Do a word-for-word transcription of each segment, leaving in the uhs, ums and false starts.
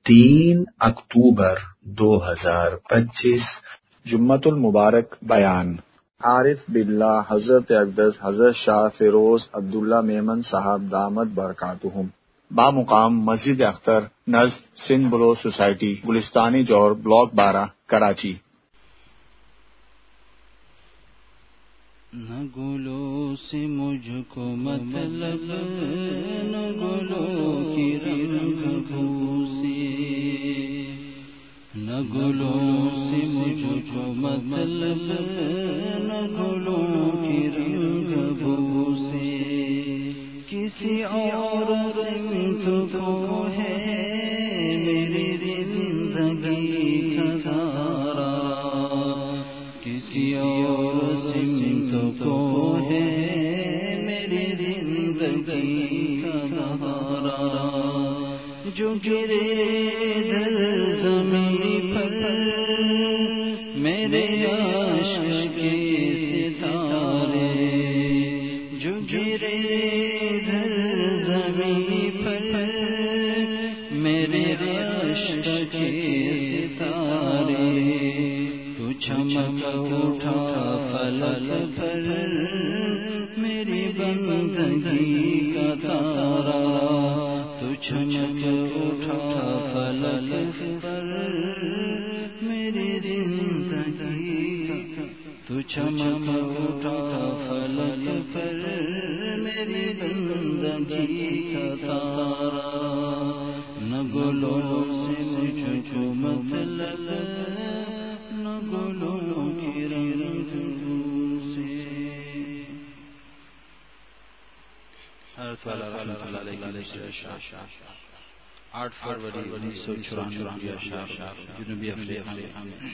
تین اکتوبر دو ہزار پچیس، جمعۃ المبارک بیان۔ عارف باللہ حضرت اقدس حضرت شاہ فیروز عبداللہ میمن صاحب دامت برکاتہم، بامقام مسجد اختر نزد سندھ بلو سوسائٹی، گلستانی جوہر، بلاک بارہ، کراچی۔ نہ گلوں سے مجھ کو مطلب، نہ گلوں کی رنگ بو سے، نہ گلوں سے مجھ کو مطلب، نہ گلوں کی رنگ بو سے، کسی اور سمت کو ہے میری زندگی کا دھارا، کسی اور سمت کو ہے میری زندگی کا دھارا، جو گرے در زمین پر میرے عشق کے ستارے، جو گرے در زمین پر میرے عشق کے ستارے، تو چمک اٹھا فلک پر میری بندگی کا تارا، تو چمک اٹھا فلک پر میری زندگی کا، تو چمک اٹھا فلک پر میری زندگی کا تارا، نہ گلوں سے مجھ کو مطلب، نہ گلوں کی رنگ سے۔ حضرت والا رحمۃ اللہ علیہ کی آٹھ فروری انیس سو چورانوے جنوبی افریقہ میں۔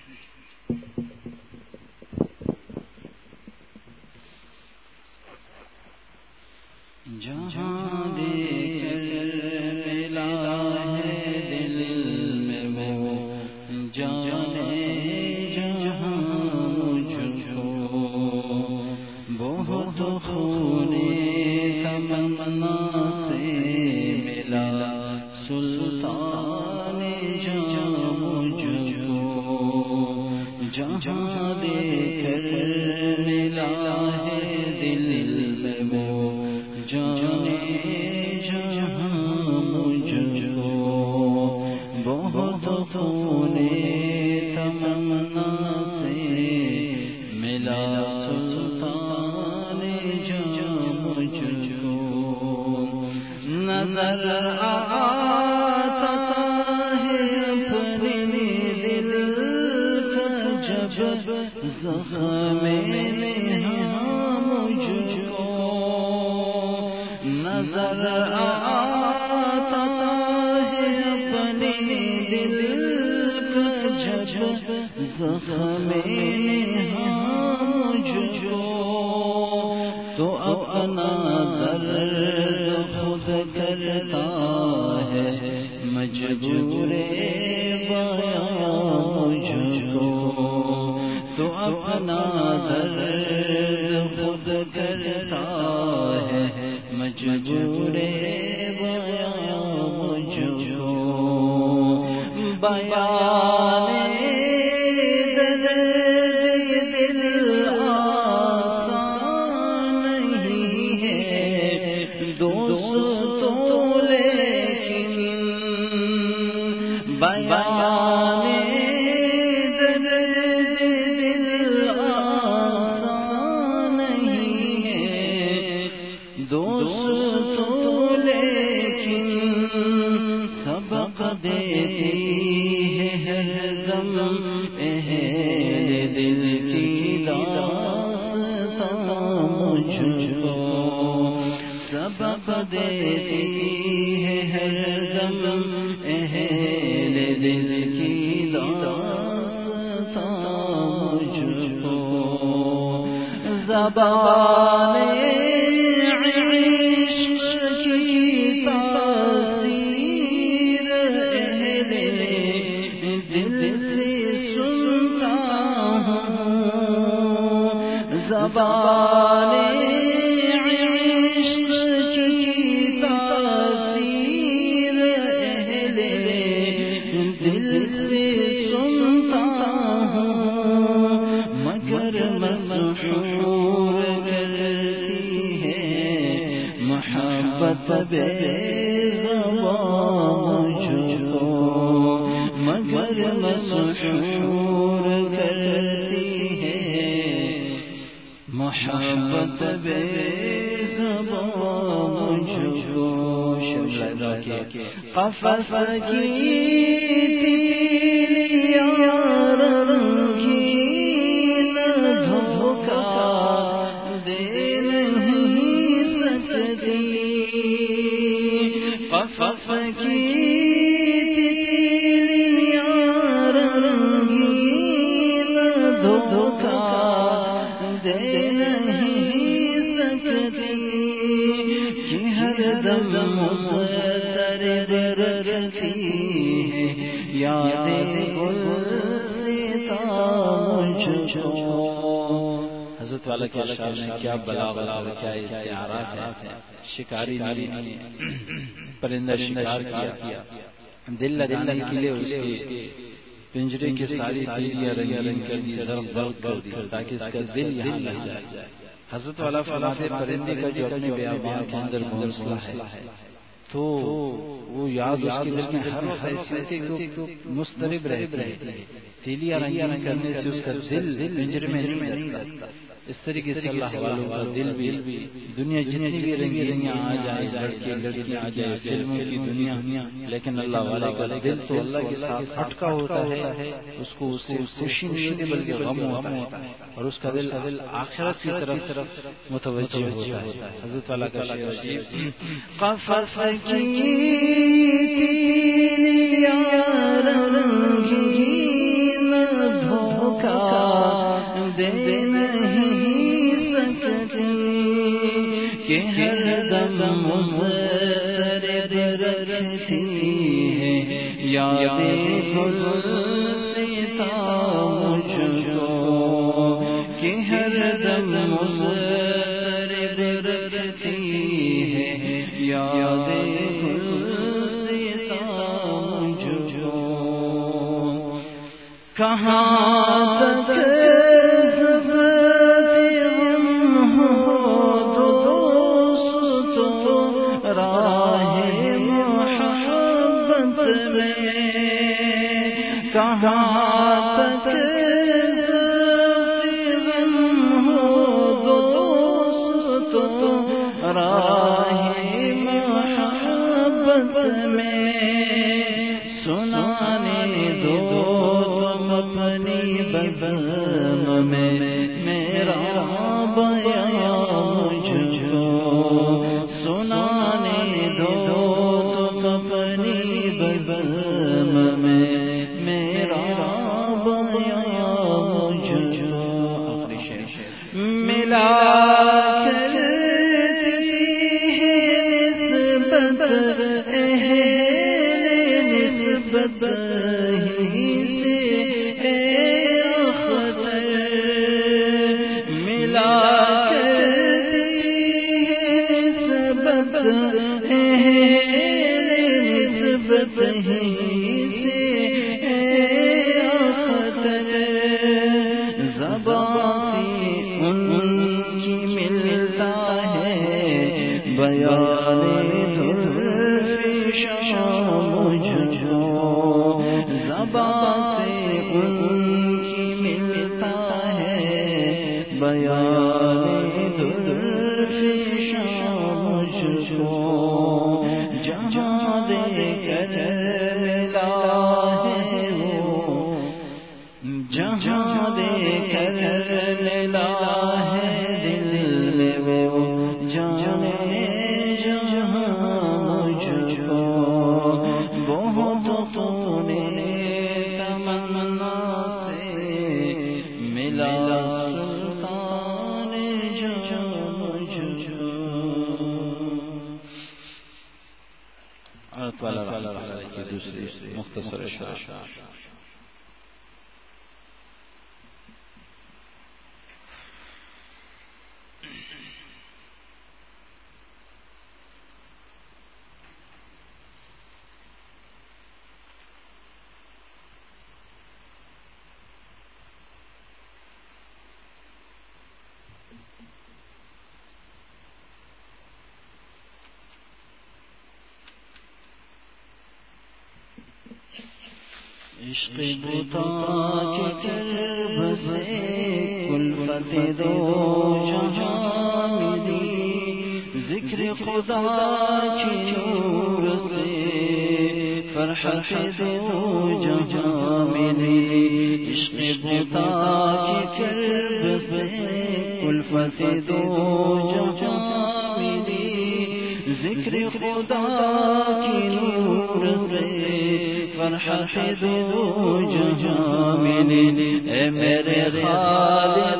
جہاں دیکھ ملا ہے دل میں وہ جانے، جہاں مجھ کو بہت خونے تمنا سے ملا سلطان جہاں مجھ کو، جہاں دیکھ ملا ہے دل میں وہ جانے، جہاں مجھ کو بہت خونے تمنا سے ملا سلطان جہاں مجھ کو، نظر آتا ہے اپنے دل کا جب زخم نہاں مجھ کو، نظر آتا ہے اپنے دل کا جب زخم نہاں مجھ کو، تو اپنا درد خود کرتا ہے مجبور بیاں مجھ کو، تو اپنا درد خود کرتا ہے مجبور بیاں مجھ کو، بیان درد دل آسان نہیں ہے دوستوں، لیکن بیان درد دل آسان نہیں ہے دوستوں، لیکن سبق دیتی ہے ہر دم اہل دل کی داستان مجھ کو، سبق دیتی ہے ہر دم اہل دل کی داستان مجھ کو، زبان زبان عشق کی تاثیر اہل شور کرتی ہے محبت بے زبان مجھ کو شملہ کے قفص کی تیلیاں رنگین دھوکا دے نہیں سکتی قفص کی حضرت والا کے اشعار میں کیا بلاغت اور کیا استعارات ہے. شکاری نے پرندہ شکار کیا، دل لگانے کے لیے اس کے پنجرے کی ساری تیلیاں رنگین کر دی، زرق زرق کر دی تاکہ اس کا دل یہاں لگ جائے. حضرت والا فرماتے پرندے کا جو اپنے بیابان کے اندر گھونسلہ ہے تو وہ یاد اس کے دل میں ہر حیثیت کو مسترب رہتی ہے. تیلیاں رنگین کرنے سے اس کا دل پنجرے میں نہیں لگتا. اس طریقے سے اللہ والوں کا دل بھی دنیا جتنی بھی رنگینیاں آ جائیں، لڑکے لڑکیاں آ جائیں، فلموں کی دنیا، لیکن اللہ والے کا دل تو اللہ کے ساتھ ہٹکا ہوتا ہے. اس کو اس سے خوشی نہیں ہوتی بلکہ غم ہوتا ہے، اور اس کا دل آخرت کی طرف متوجہ ہوتا ہے. حضرت والا کا شعر قفص کی تیلیاں رنگین دھوکا دے کہ ہر دم مضطرب رکھتی ہے یاد گلستاں مجھ کو، کہ ہر دم مضطرب رکھتی ہے یاد گلستاں مجھ کو. کہاں تک کہاں تک غم ہو دوست راہ محبت میں، سنانے دو تم اپنی بزم میں میرا بیان مجھ کو، سنانے دو تم اپنی بزم میں ملا کرتی ہے نسبت نسبت ہی سے اے اختر، ملا کرتی ہے نسبت نسبت ہی سے اے اختر. زبان ان کی ملتا ہے بیان دھر شام مجھ کو، زبان سے ان کی ملتا ہے بیان دھر شام مجھ کو. جہاں دے کر ملا ہے وہ، جہاں دے کر ملا ہے دل میں وہ، جانے جہاں مجھ کو بہت تو نے تمنا سے ملا سلطان جہاں مجھ کو. اور تعالیٰ کی دوسری مختصر اشعار. عشق بتا کے کرب سے کلفت دو جہاں ملی، ذکر خدا کی نور سے فرحت دو جہاں ملی، عشق بتا کے کرب سے کلفت دو جہاں ملی، ذکر خدا کی نور سے فرحت دو جہاں ملی، اے میرے خالق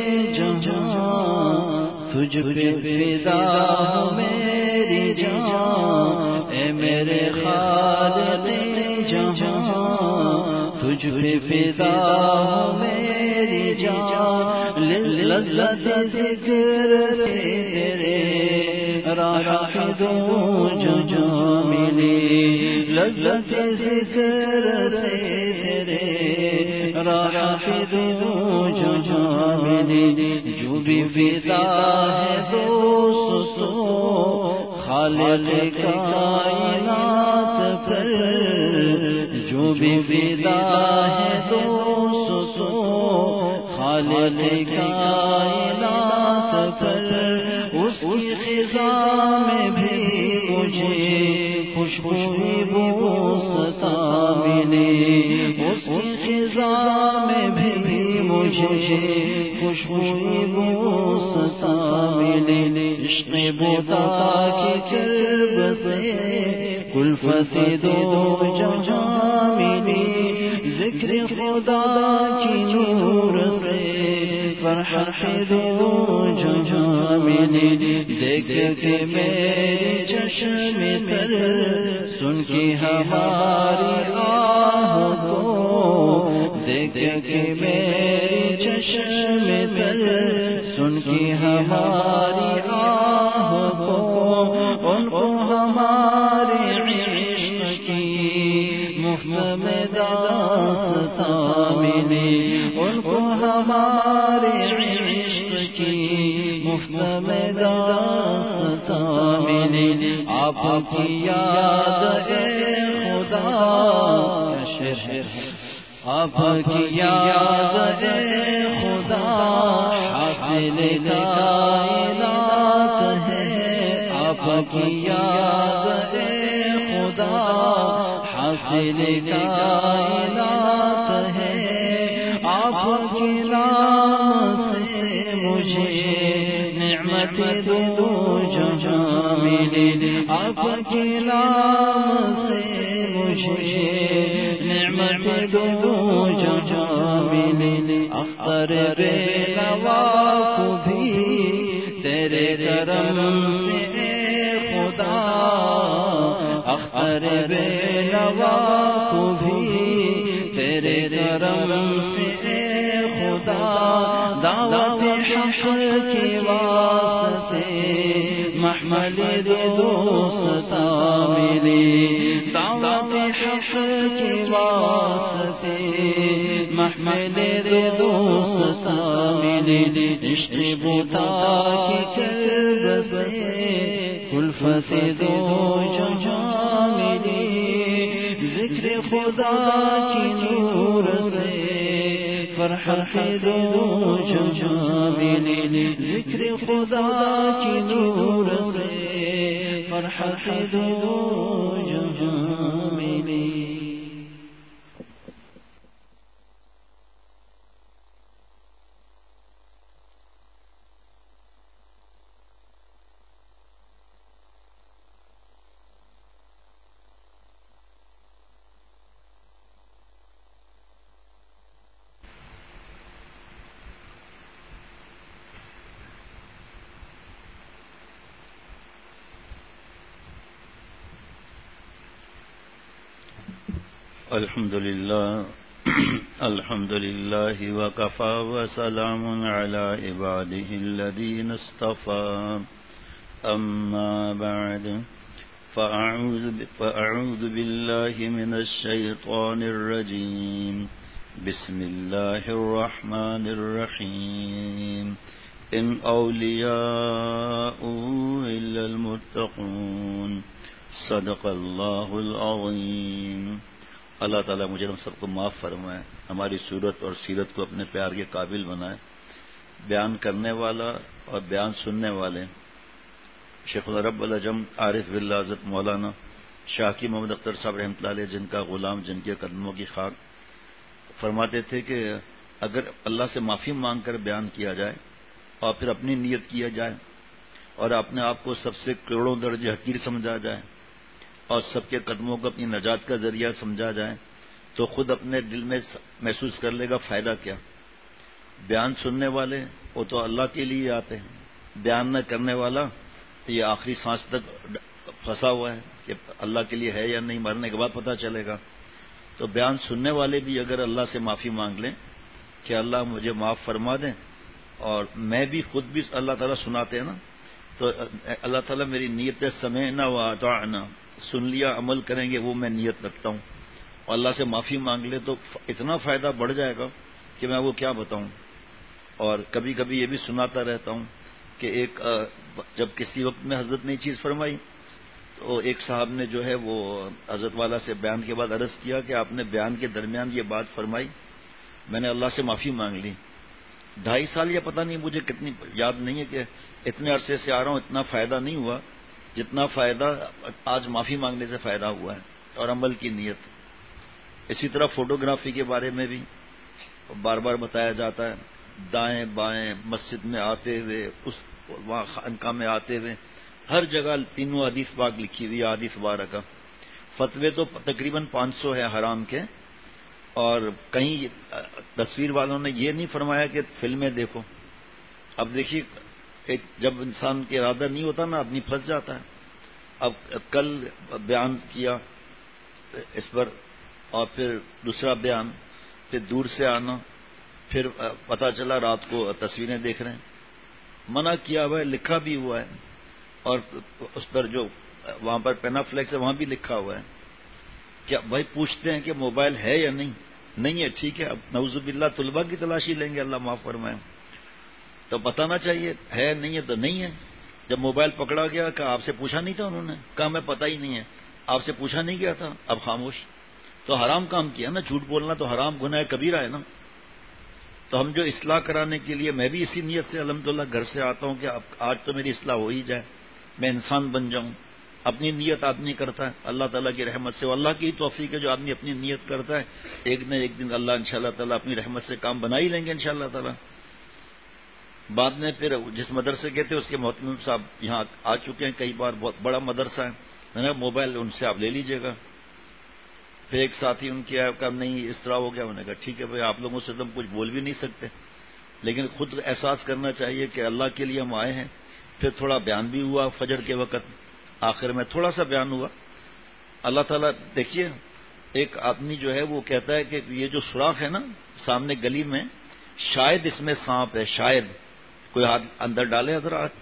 جہاں تجھ پہ فدا ہو میری جان، اے میرے خالق جہاں تجھ پہ فدا ہو میری جان، لذت ذکر سے تیرے راحت دو جہاں ملی، لذت ذکر سے تیرے راحت دو جہاں ملی، جو بھی فدا ہے دوستو خالق کائنات پر، جو بھی فدا ہے دوستو خالق کائنات پر، اس کی خزاں میں بھی مجھے خوشبو ستا ملی، اس کی خزاں میں بھی مجھے خوشبو ستا ملی، عشق بتا کی کرب سے کلفت دو جہاں ملی، ذکر خدا کی نور سے فرحت دو جہاں ملی، دیکھ کے میرے چشم تر سن کے ہماری آہ کو، دیکھ کے میرے چشم تر سن کے ہماری آہ کو، ان کو ہمارے عشق کی مفت میں داستان ملی، ان کو ہمارے عشق کی مفت میں داستان ملی، آپ کی یاد اے خدا، آپ کی یاد اے خدا حاصل کائنات ہے، آپ کی یاد اے خدا حاصل کائنات ہے، آپ کے نام سے مجھے نعمت دو جہاں ملی، آپ کے نام سے مجھے نعمت دو جہاں ملی، اختر بے نوا کو بھی تیرے کرم سے اے خدا، اختر بے نوا کو بھی تیرے کرم سے اے خدا، دعوت حق کے واسطے محمل دوست ملی، دعوت حق کے واسطے محمل دوست ملی، عشق بتا کی کرب سے کلفت دو جہاں ملی، ذکر خدا کی نور سے فرحت دو جہاں ملی، ذکر خدا کی نور سے فرحت دو جہاں ملی۔ الحمد لله الحمد لله وكفى وسلام على عباده الذين اصطفى، أما بعد فأعوذ, فأعوذ بالله من الشيطان الرجيم، بسم الله الرحمن الرحيم، إن أولياء إلا المتقون، صدق الله العظيم۔ اللہ تعالیٰ مجھے ہم سب کو معاف فرمائے، ہماری صورت اور سیرت کو اپنے پیار کے قابل بنائے۔ بیان کرنے والا اور بیان سننے والے شیخ رب العجم عارف باللہ حضرت مولانا شاکی محمد اختر صاحب رحمۃ اللہ علیہ، جن کا غلام، جن کے قدموں کی خاک، فرماتے تھے کہ اگر اللہ سے معافی مانگ کر بیان کیا جائے اور پھر اپنی نیت کیا جائے اور اپنے آپ کو سب سے کروڑوں درجے حقیر سمجھا جائے اور سب کے قدموں کو اپنی نجات کا ذریعہ سمجھا جائے تو خود اپنے دل میں محسوس کر لے گا فائدہ کیا۔ بیان سننے والے وہ تو اللہ کے لیے آتے ہیں، بیان نہ کرنے والا یہ آخری سانس تک پھنسا ہوا ہے کہ اللہ کے لیے ہے یا نہیں، مرنے کے بعد پتہ چلے گا۔ تو بیان سننے والے بھی اگر اللہ سے معافی مانگ لیں کہ اللہ مجھے معاف فرما دیں، اور میں بھی خود بھی اللہ تعالیٰ سناتے ہیں نا، تو اللہ تعالیٰ میری نیت سمعنا و اطعنا، سن لیا عمل کریں گے، وہ میں نیت رکھتا ہوں، اور اللہ سے معافی مانگ لے تو اتنا فائدہ بڑھ جائے گا کہ میں وہ کیا بتاؤں۔ اور کبھی کبھی یہ بھی سناتا رہتا ہوں کہ ایک جب کسی وقت میں حضرت نے چیز فرمائی تو ایک صاحب نے جو ہے وہ حضرت والا سے بیان کے بعد عرض کیا کہ آپ نے بیان کے درمیان یہ بات فرمائی، میں نے اللہ سے معافی مانگ لی۔ ڈھائی سال یا پتہ نہیں مجھے کتنی یاد نہیں ہے کہ اتنے عرصے سے آ رہا ہوں، اتنا فائدہ نہیں ہوا جتنا فائدہ آج معافی مانگنے سے فائدہ ہوا ہے، اور عمل کی نیت۔ اسی طرح فوٹوگرافی کے بارے میں بھی بار بار بتایا جاتا ہے، دائیں بائیں مسجد میں آتے ہوئے، اس وہاں خانقاہ میں آتے ہوئے، ہر جگہ تینوں حدیث پاک لکھی ہوئی، حدیث مبارکہ۔ فتوے تو تقریباً پانچ سو ہے حرام کے، اور کہیں تصویر والوں نے یہ نہیں فرمایا کہ فلمیں دیکھو۔ اب دیکھیے، ایک جب انسان کے ارادہ نہیں ہوتا نا، آدمی پھنس جاتا ہے۔ اب کل بیان کیا اس پر، اور پھر دوسرا بیان، پھر دور سے آنا، پھر پتہ چلا رات کو تصویریں دیکھ رہے ہیں۔ منع کیا ہوا ہے، لکھا بھی ہوا ہے، اور اس پر جو وہاں پر پینافلیکس ہے وہاں بھی لکھا ہوا ہے۔ کیا بھائی پوچھتے ہیں کہ موبائل ہے یا نہیں؟ نہیں ہے، ٹھیک ہے، اب نعوذ باللہ طلباء کی تلاشی لیں گے، اللہ معاف فرمائے۔ تو بتانا چاہیے ہے نہیں ہے تو نہیں ہے۔ جب موبائل پکڑا گیا کہ آپ سے پوچھا نہیں تھا انہوں نے؟ کہا میں پتہ ہی نہیں ہے، آپ سے پوچھا نہیں گیا تھا، اب خاموش۔ تو حرام کام کیا نا، جھوٹ بولنا تو حرام گناہ کبیرہ ہے نا۔ تو ہم جو اصلاح کرانے کے لیے، میں بھی اسی نیت سے الحمدللہ گھر سے آتا ہوں کہ اب آج تو میری اصلاح ہو ہی جائے، میں انسان بن جاؤں۔ اپنی نیت آدمی کرتا ہے، اللہ تعالیٰ کی رحمت سے، اللہ کی توفیق ہے جو آدمی اپنی نیت کرتا ہے، ایک نہ ایک دن اللہ انشاءاللہ تعالیٰ اپنی رحمت سے کام بنا ہی لیں گے انشاءاللہ تعالیٰ۔ بعد میں پھر جس مدرسے کے تھے اس کے محتمم صاحب یہاں آ چکے ہیں کئی بار، بہت بڑا مدرسہ ہے، میں نے موبائل ان سے آپ لے لیجئے گا۔ پھر ایک ساتھی ان کی آیا، کہا نہیں اس طرح ہو گیا، انہوں نے کہا ٹھیک ہے بھائی، آپ لوگوں سے تو ہم کچھ بول بھی نہیں سکتے، لیکن خود احساس کرنا چاہیے کہ اللہ کے لیے ہم آئے ہیں۔ پھر تھوڑا بیان بھی ہوا فجر کے وقت، آخر میں تھوڑا سا بیان ہوا۔ اللہ تعالیٰ دیکھیے، ایک آدمی جو ہے وہ کہتا ہے کہ یہ جو سوراخ ہے نا سامنے گلی میں، شاید اس میں سانپ ہے، شاید کوئی ہاتھ اندر ڈالے حضرات۔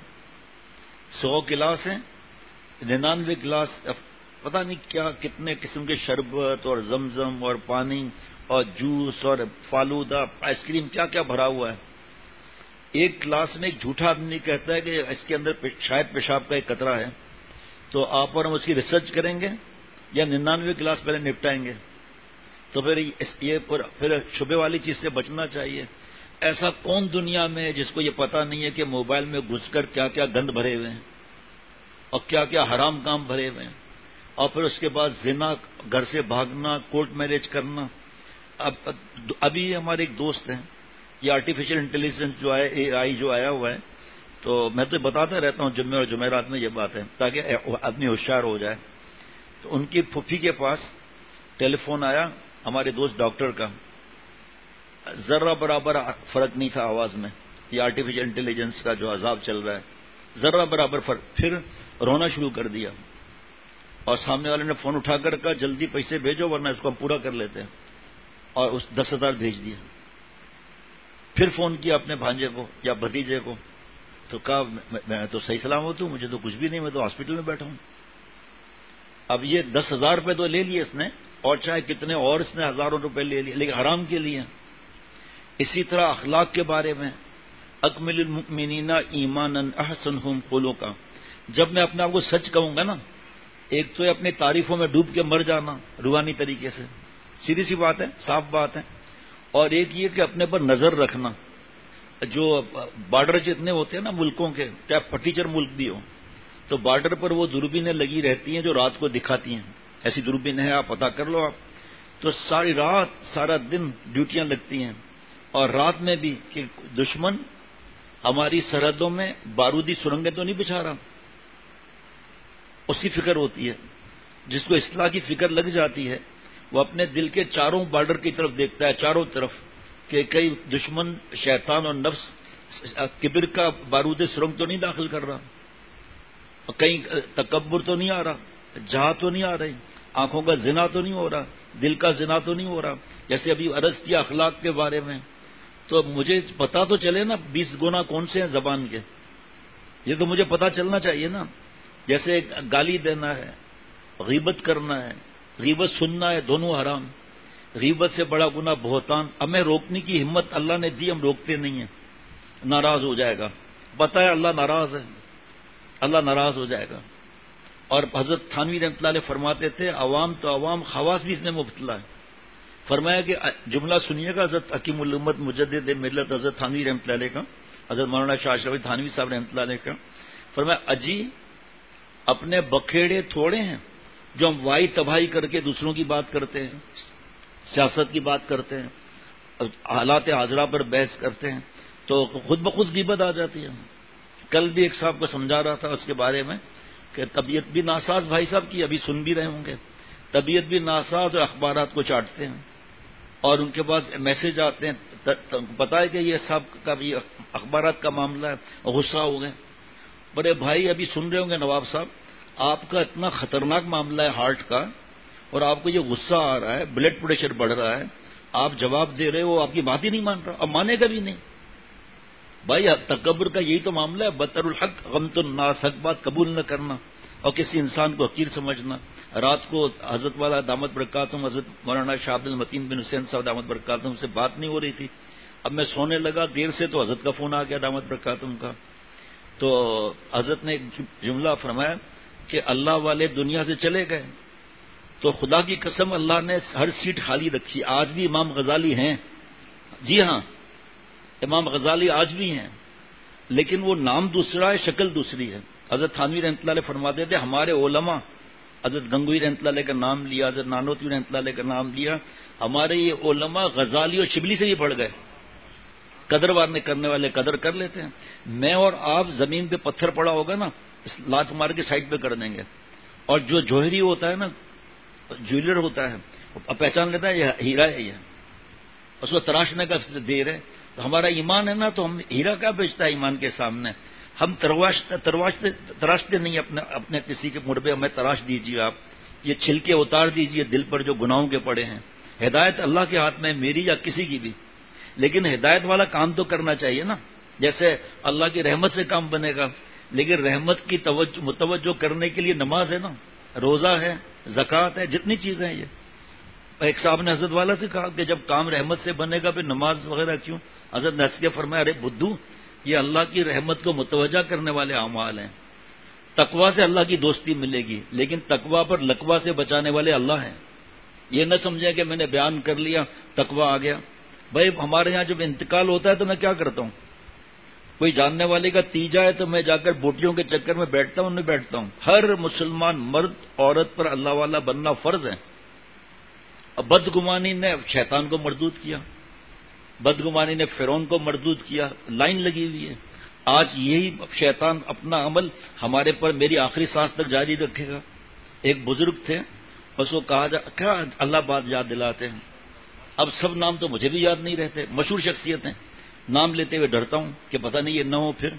سو گلاس ہیں، ننانوے گلاس پتہ نہیں کیا کتنے قسم کے شربت اور زمزم اور پانی اور جوس اور فالودہ، آئس کریم، کیا کیا بھرا ہوا ہے۔ ایک گلاس میں ایک جھوٹا آدمی کہتا ہے کہ اس کے اندر شاید پیشاب کا ایک قطرہ ہے، تو آپ اور ہم اس کی ریسرچ کریں گے یا ننانوے گلاس پہلے نپٹائیں گے؟ تو پھر یہ پھر شبے والی چیز سے بچنا چاہیے۔ ایسا کون دنیا میں ہے جس کو یہ پتہ نہیں ہے کہ موبائل میں گھس کر کیا کیا گند بھرے ہوئے ہیں اور کیا کیا حرام کام بھرے ہوئے ہیں، اور پھر اس کے بعد زنا، گھر سے بھاگنا، کورٹ میرج کرنا۔ اب ابھی ہمارے ایک دوست ہیں، یہ آرٹیفیشل انٹیلیجنس جو ہے، اے آئی جو آیا ہوا ہے، تو میں تو بتاتا رہتا ہوں جمعے اور جمعرات میں یہ بات ہے تاکہ آدمی ہوشیار ہو جائے۔ تو ان کی پھوپھی کے پاس ٹیلی فون آیا ہمارے دوست ڈاکٹر کا، ذرہ برابر فرق نہیں تھا آواز میں، یہ آرٹیفیشل انٹیلیجنس کا جو عذاب چل رہا ہے، ذرہ برابر فرق۔ پھر رونا شروع کر دیا، اور سامنے والے نے فون اٹھا کر کہا جلدی پیسے بھیجو ورنہ اس کو ہم پورا کر لیتے ہیں، اور اس دس ہزار بھیج دیا۔ پھر فون کیا اپنے بھانجے کو یا بھتیجے کو، تو کہا میں تو صحیح سلامت ہوں، مجھے تو کچھ بھی نہیں، میں تو ہاسپٹل میں بیٹھا ہوں۔ اب یہ دس ہزار روپے تو لے لیے اس نے، اور چاہے کتنے اور اس نے ہزاروں روپے لے لیے، لیکن حرام کے لیے۔ اسی طرح اخلاق کے بارے میں، اکمل المؤمنین ایمانا احسنہم خلقا، جب میں اپنے آپ کو سچ کہوں گا نا، ایک تو اپنی تعریفوں میں ڈوب کے مر جانا روحانی طریقے سے، سیدھی سی بات ہے، صاف بات ہے. اور ایک یہ کہ اپنے پر نظر رکھنا. جو بارڈر جتنے ہوتے ہیں نا ملکوں کے، چاہے پٹیچر ملک بھی ہو، تو بارڈر پر وہ دوربینیں لگی رہتی ہیں جو رات کو دکھاتی ہیں. ایسی دوربینیں ہیں، آپ پتہ کر لو آپ. تو ساری رات سارا دن ڈیوٹیاں لگتی ہیں، اور رات میں بھی کہ دشمن ہماری سرحدوں میں بارودی سرنگیں تو نہیں بچھا رہا، اس کی فکر ہوتی ہے. جس کو اصلاح کی فکر لگ جاتی ہے وہ اپنے دل کے چاروں بارڈر کی طرف دیکھتا ہے، چاروں طرف، کہ کئی دشمن شیطان اور نفس کبر کا بارود سرنگ تو نہیں داخل کر رہا، اور کہیں تکبر تو نہیں آ رہا، جہاں تو نہیں آ رہی، آنکھوں کا زنا تو نہیں ہو رہا، دل کا زنا تو نہیں ہو رہا. جیسے ابھی عرض کیا اخلاق کے بارے میں، تو مجھے پتا تو چلے نا بیس گنا کون سے ہیں زبان کے، یہ تو مجھے پتا چلنا چاہیے نا. جیسے گالی دینا ہے، غیبت کرنا ہے، غیبت سننا ہے، دونوں حرام. غیبت سے بڑا گناہ بہتان. ہمیں روکنے کی ہمت اللہ نے دی، ہم روکتے نہیں ہیں، ناراض ہو جائے گا. پتہ ہے اللہ ناراض ہے، اللہ ناراض ہو جائے گا. اور حضرت تھانوی رحمۃ اللہ علیہ فرماتے تھے عوام تو عوام، خواص بھی اس میں مبتلا ہے. فرمایا کہ جملہ سنیے گا حضرت حکیم الامت مجدد ملت حضرت تھانوی رحمۃ اللہ علیہ کا، حضرت مولانا شاہ اشرف تھانوی صاحب رحمۃ اللہ علیہ کا. فرمایا اجی اپنے بکھیڑے تھوڑے ہیں جو ہم وائی تباہی کر کے دوسروں کی بات کرتے ہیں، سیاست کی بات کرتے ہیں، حالات حاضرہ پر بحث کرتے ہیں، تو خود بخود غیبت آ جاتی ہے. کل بھی ایک صاحب کو سمجھا رہا تھا اس کے بارے میں کہ طبیعت بھی ناساز بھائی صاحب کی، ابھی سن بھی رہے ہوں گے، طبیعت بھی ناساز اور اخبارات کو چاٹتے ہیں، اور ان کے پاس میسج آتے ہیں، پتا ہے کہ یہ صاحب کا بھی اخبارات کا معاملہ ہے، غصہ ہو گئے. بڑے بھائی ابھی سن رہے ہوں گے نواب صاحب، آپ کا اتنا خطرناک معاملہ ہے ہارٹ کا، اور آپ کو یہ غصہ آ رہا ہے، بلڈ پریشر بڑھ رہا ہے، آپ جواب دے رہے ہو، آپ کی بات ہی نہیں مان رہا، اب مانے گا بھی نہیں. بھائی تکبر کا یہی تو معاملہ ہے، بدتر الحق غمت الناس، حق بات قبول نہ کرنا اور کسی انسان کو حقیر سمجھنا. رات کو حضرت والا دامت برکاتہم حضرت مولانا شاہ عبد المتین بن حسین صاحب دامت برکاتہم سے بات نہیں ہو رہی تھی. اب میں سونے لگا دیر سے تو حضرت کا فون آ گیا دامت برکاتہم کا. تو حضرت نے ایک جملہ فرمایا کہ اللہ والے دنیا سے چلے گئے تو خدا کی قسم اللہ نے ہر سیٹ خالی رکھی. آج بھی امام غزالی ہیں، جی ہاں امام غزالی آج بھی ہیں، لیکن وہ نام دوسرا ہے، شکل دوسری ہے. حضرت تھانوی رحمۃ اللہ علیہ فرماتے تھے ہمارے علماء، حضرت گنگوئی رحمۃ اللہ علیہ کا نام لیا، حضرت نانوتوی رحمۃ اللہ علیہ کا نام لیا، ہمارے یہ علماء غزالی اور شبلی سے بھی پڑھ گئے. قدر وارنے کرنے والے قدر کر لیتے ہیں. میں اور آپ زمین پہ پتھر پڑا ہوگا نا، لات مار کے سائڈ پہ کر دیں گے. اور جو جوہری ہوتا ہے نا، جویلر ہوتا ہے، پہچان لیتا ہے یہ ہیرا ہے، یہ اس کو تراشنے کا دیر ہے. تو ہمارا ایمان ہے نا، تو ہم ہیرا کیا بیچتا ہے ایمان کے سامنے. ہم تراشتے تراشتے نہیں اپنے اپنے کسی کے مڑ پہ، ہمیں تراش دیجیے آپ، یہ چھلکے اتار دیجیے دل پر جو گناہوں کے پڑے ہیں. ہدایت اللہ کے ہاتھ میں، میری یا کسی کی بھی، لیکن ہدایت والا کام تو کرنا چاہیے نا. جیسے اللہ کی رحمت سے کام بنے گا، لیکن رحمت کی توجہ متوجہ کرنے کے لیے نماز ہے نا، روزہ ہے، زکوٰۃ ہے، جتنی چیزیں ہیں. یہ ایک صاحب نے حضرت والا سے کہا کہ جب کام رحمت سے بنے گا پھر نماز وغیرہ کیوں؟ حضرت نے ہنس کے فرمایا ارے بدھو، یہ اللہ کی رحمت کو متوجہ کرنے والے اعمال ہیں. تقویٰ سے اللہ کی دوستی ملے گی، لیکن تقویٰ پر لقوہ سے بچانے والے اللہ ہیں. یہ نہ سمجھیں کہ میں نے بیان کر لیا تقویٰ آ گیا. بھائی ہمارے یہاں جب انتقال ہوتا ہے تو میں کیا کرتا ہوں، کوئی جاننے والے کا تیجا ہے تو میں جا کر بوٹیوں کے چکر میں بیٹھتا ہوں نہیں بیٹھتا ہوں. ہر مسلمان مرد عورت پر اللہ والا بننا فرض ہے. اب بدگمانی نے شیطان کو مردود کیا، بدگمانی نے فرعون کو مردود کیا، لائن لگی ہوئی ہے. آج یہی شیطان اپنا عمل ہمارے پر میری آخری سانس تک جاری رکھے گا. ایک بزرگ تھے، اس کو کہا جا کیا اللہ بات یاد دلاتے ہیں. اب سب نام تو مجھے بھی یاد نہیں رہتے، مشہور شخصیت ہیں، نام لیتے ہوئے ڈرتا ہوں کہ پتہ نہیں یہ نہ ہو پھر.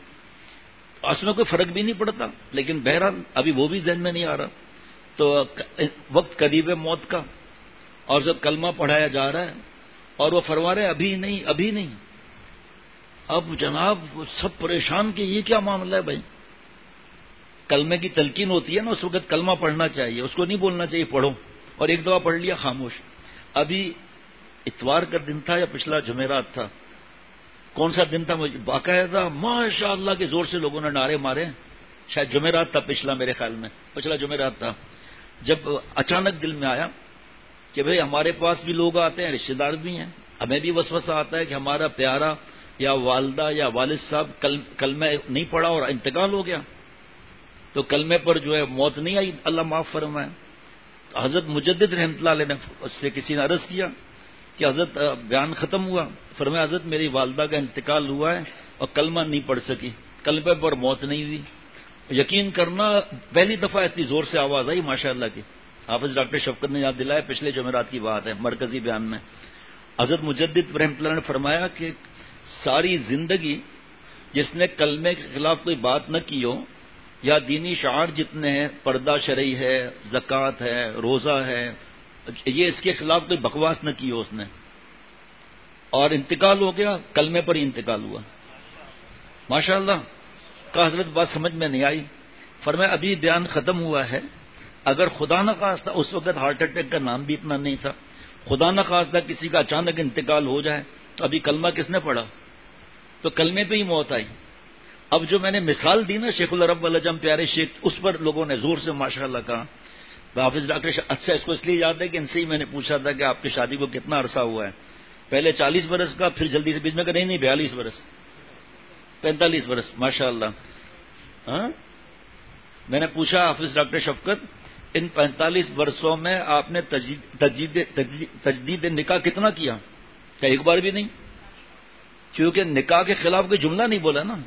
اصل میں کوئی فرق بھی نہیں پڑتا، لیکن بہرحال ابھی وہ بھی ذہن میں نہیں آ رہا. تو وقت قریب ہے موت کا، اور جب کلمہ پڑھایا جا رہا ہے اور وہ فرما رہے ہیں ابھی نہیں ابھی نہیں. اب جناب سب پریشان کہ یہ کیا معاملہ ہے بھائی. کلمے کی تلقین ہوتی ہے نا، اس وقت کلمہ پڑھنا چاہیے، اس کو نہیں بولنا چاہیے پڑھو، اور ایک دفعہ پڑھ لیا خاموش. ابھی اتوار کا دن تھا یا پچھلا جمعرات تھا، کون سا دن تھا مجھے باقاعدہ ماشاء اللہ کے زور سے لوگوں نے نعرے مارے. شاید جمعرات تھا پچھلا، میرے خیال میں پچھلا جمعرات تھا. جب اچانک دل میں آیا کہ بھئی ہمارے پاس بھی لوگ آتے ہیں، رشتے دار بھی ہیں، ہمیں بھی وسوسہ آتا ہے کہ ہمارا پیارا یا والدہ یا والد صاحب کلمہ نہیں پڑھا اور انتقال ہو گیا، تو کلمے پر جو ہے موت نہیں آئی، اللہ معاف فرمائے۔ تو حضرت مجدد رحمۃ اللہ علیہ نے اس سے کسی نے عرض کیا کہ حضرت بیان ختم ہوا، فرمایا حضرت میری والدہ کا انتقال ہوا ہے اور کلمہ نہیں پڑھ سکی، کلمے پر موت نہیں ہوئی۔ یقین کرنا پہلی دفعہ اتنی زور سے آواز آئی ماشاء اللہ کی، حافظ ڈاکٹر شفقت نے یاد دلایا، پچھلے جمعرات کی بات ہے مرکزی بیان میں۔ حضرت مجدد رحمۃ اللہ نے فرمایا کہ ساری زندگی جس نے کلمے کے خلاف کوئی بات نہ کی ہو، یا دینی شعار جتنے ہیں، پردہ شرعی ہے، زکوٰۃ ہے، روزہ ہے، یہ اس کے خلاف کوئی بکواس نہ کی ہو اس نے، اور انتقال ہو گیا، کلمے پر ہی انتقال ہوا ماشاء اللہ۔ کا حضرت بات سمجھ میں نہیں آئی، فرمایا ابھی بیان ختم ہوا ہے، اگر خدا نہ خواستہ، اس وقت ہارٹ اٹیک کا نام بھی اتنا نہیں تھا، خدا نہ خواستہ کسی کا اچانک انتقال ہو جائے تو ابھی کلمہ کس نے پڑھا؟ تو کلمے پہ ہی موت آئی۔ اب جو میں نے مثال دی نا شیخ العرب والعجم پیارے شیخ، اس پر لوگوں نے زور سے ماشاءاللہ کہا۔ حافظ ڈاکٹر شا... اچھا اس کو اس لیے یاد ہے کہ ان سے ہی میں نے پوچھا تھا کہ آپ کی شادی کو کتنا عرصہ ہوا ہے، پہلے چالیس برس کا، پھر جلدی سے بیچ میں کہ نہیں نہیں بیالیس برس پینتالیس برس ماشاء اللہ۔ ہاں میں نے پوچھا حافظ ڈاکٹر شفقت ان پینتالیس برسوں میں آپ نے تجدید تجدید نکاح کتنا کیا؟ کہ ایک بار بھی نہیں، کیونکہ نکاح کے خلاف کوئی جملہ نہیں بولا نا،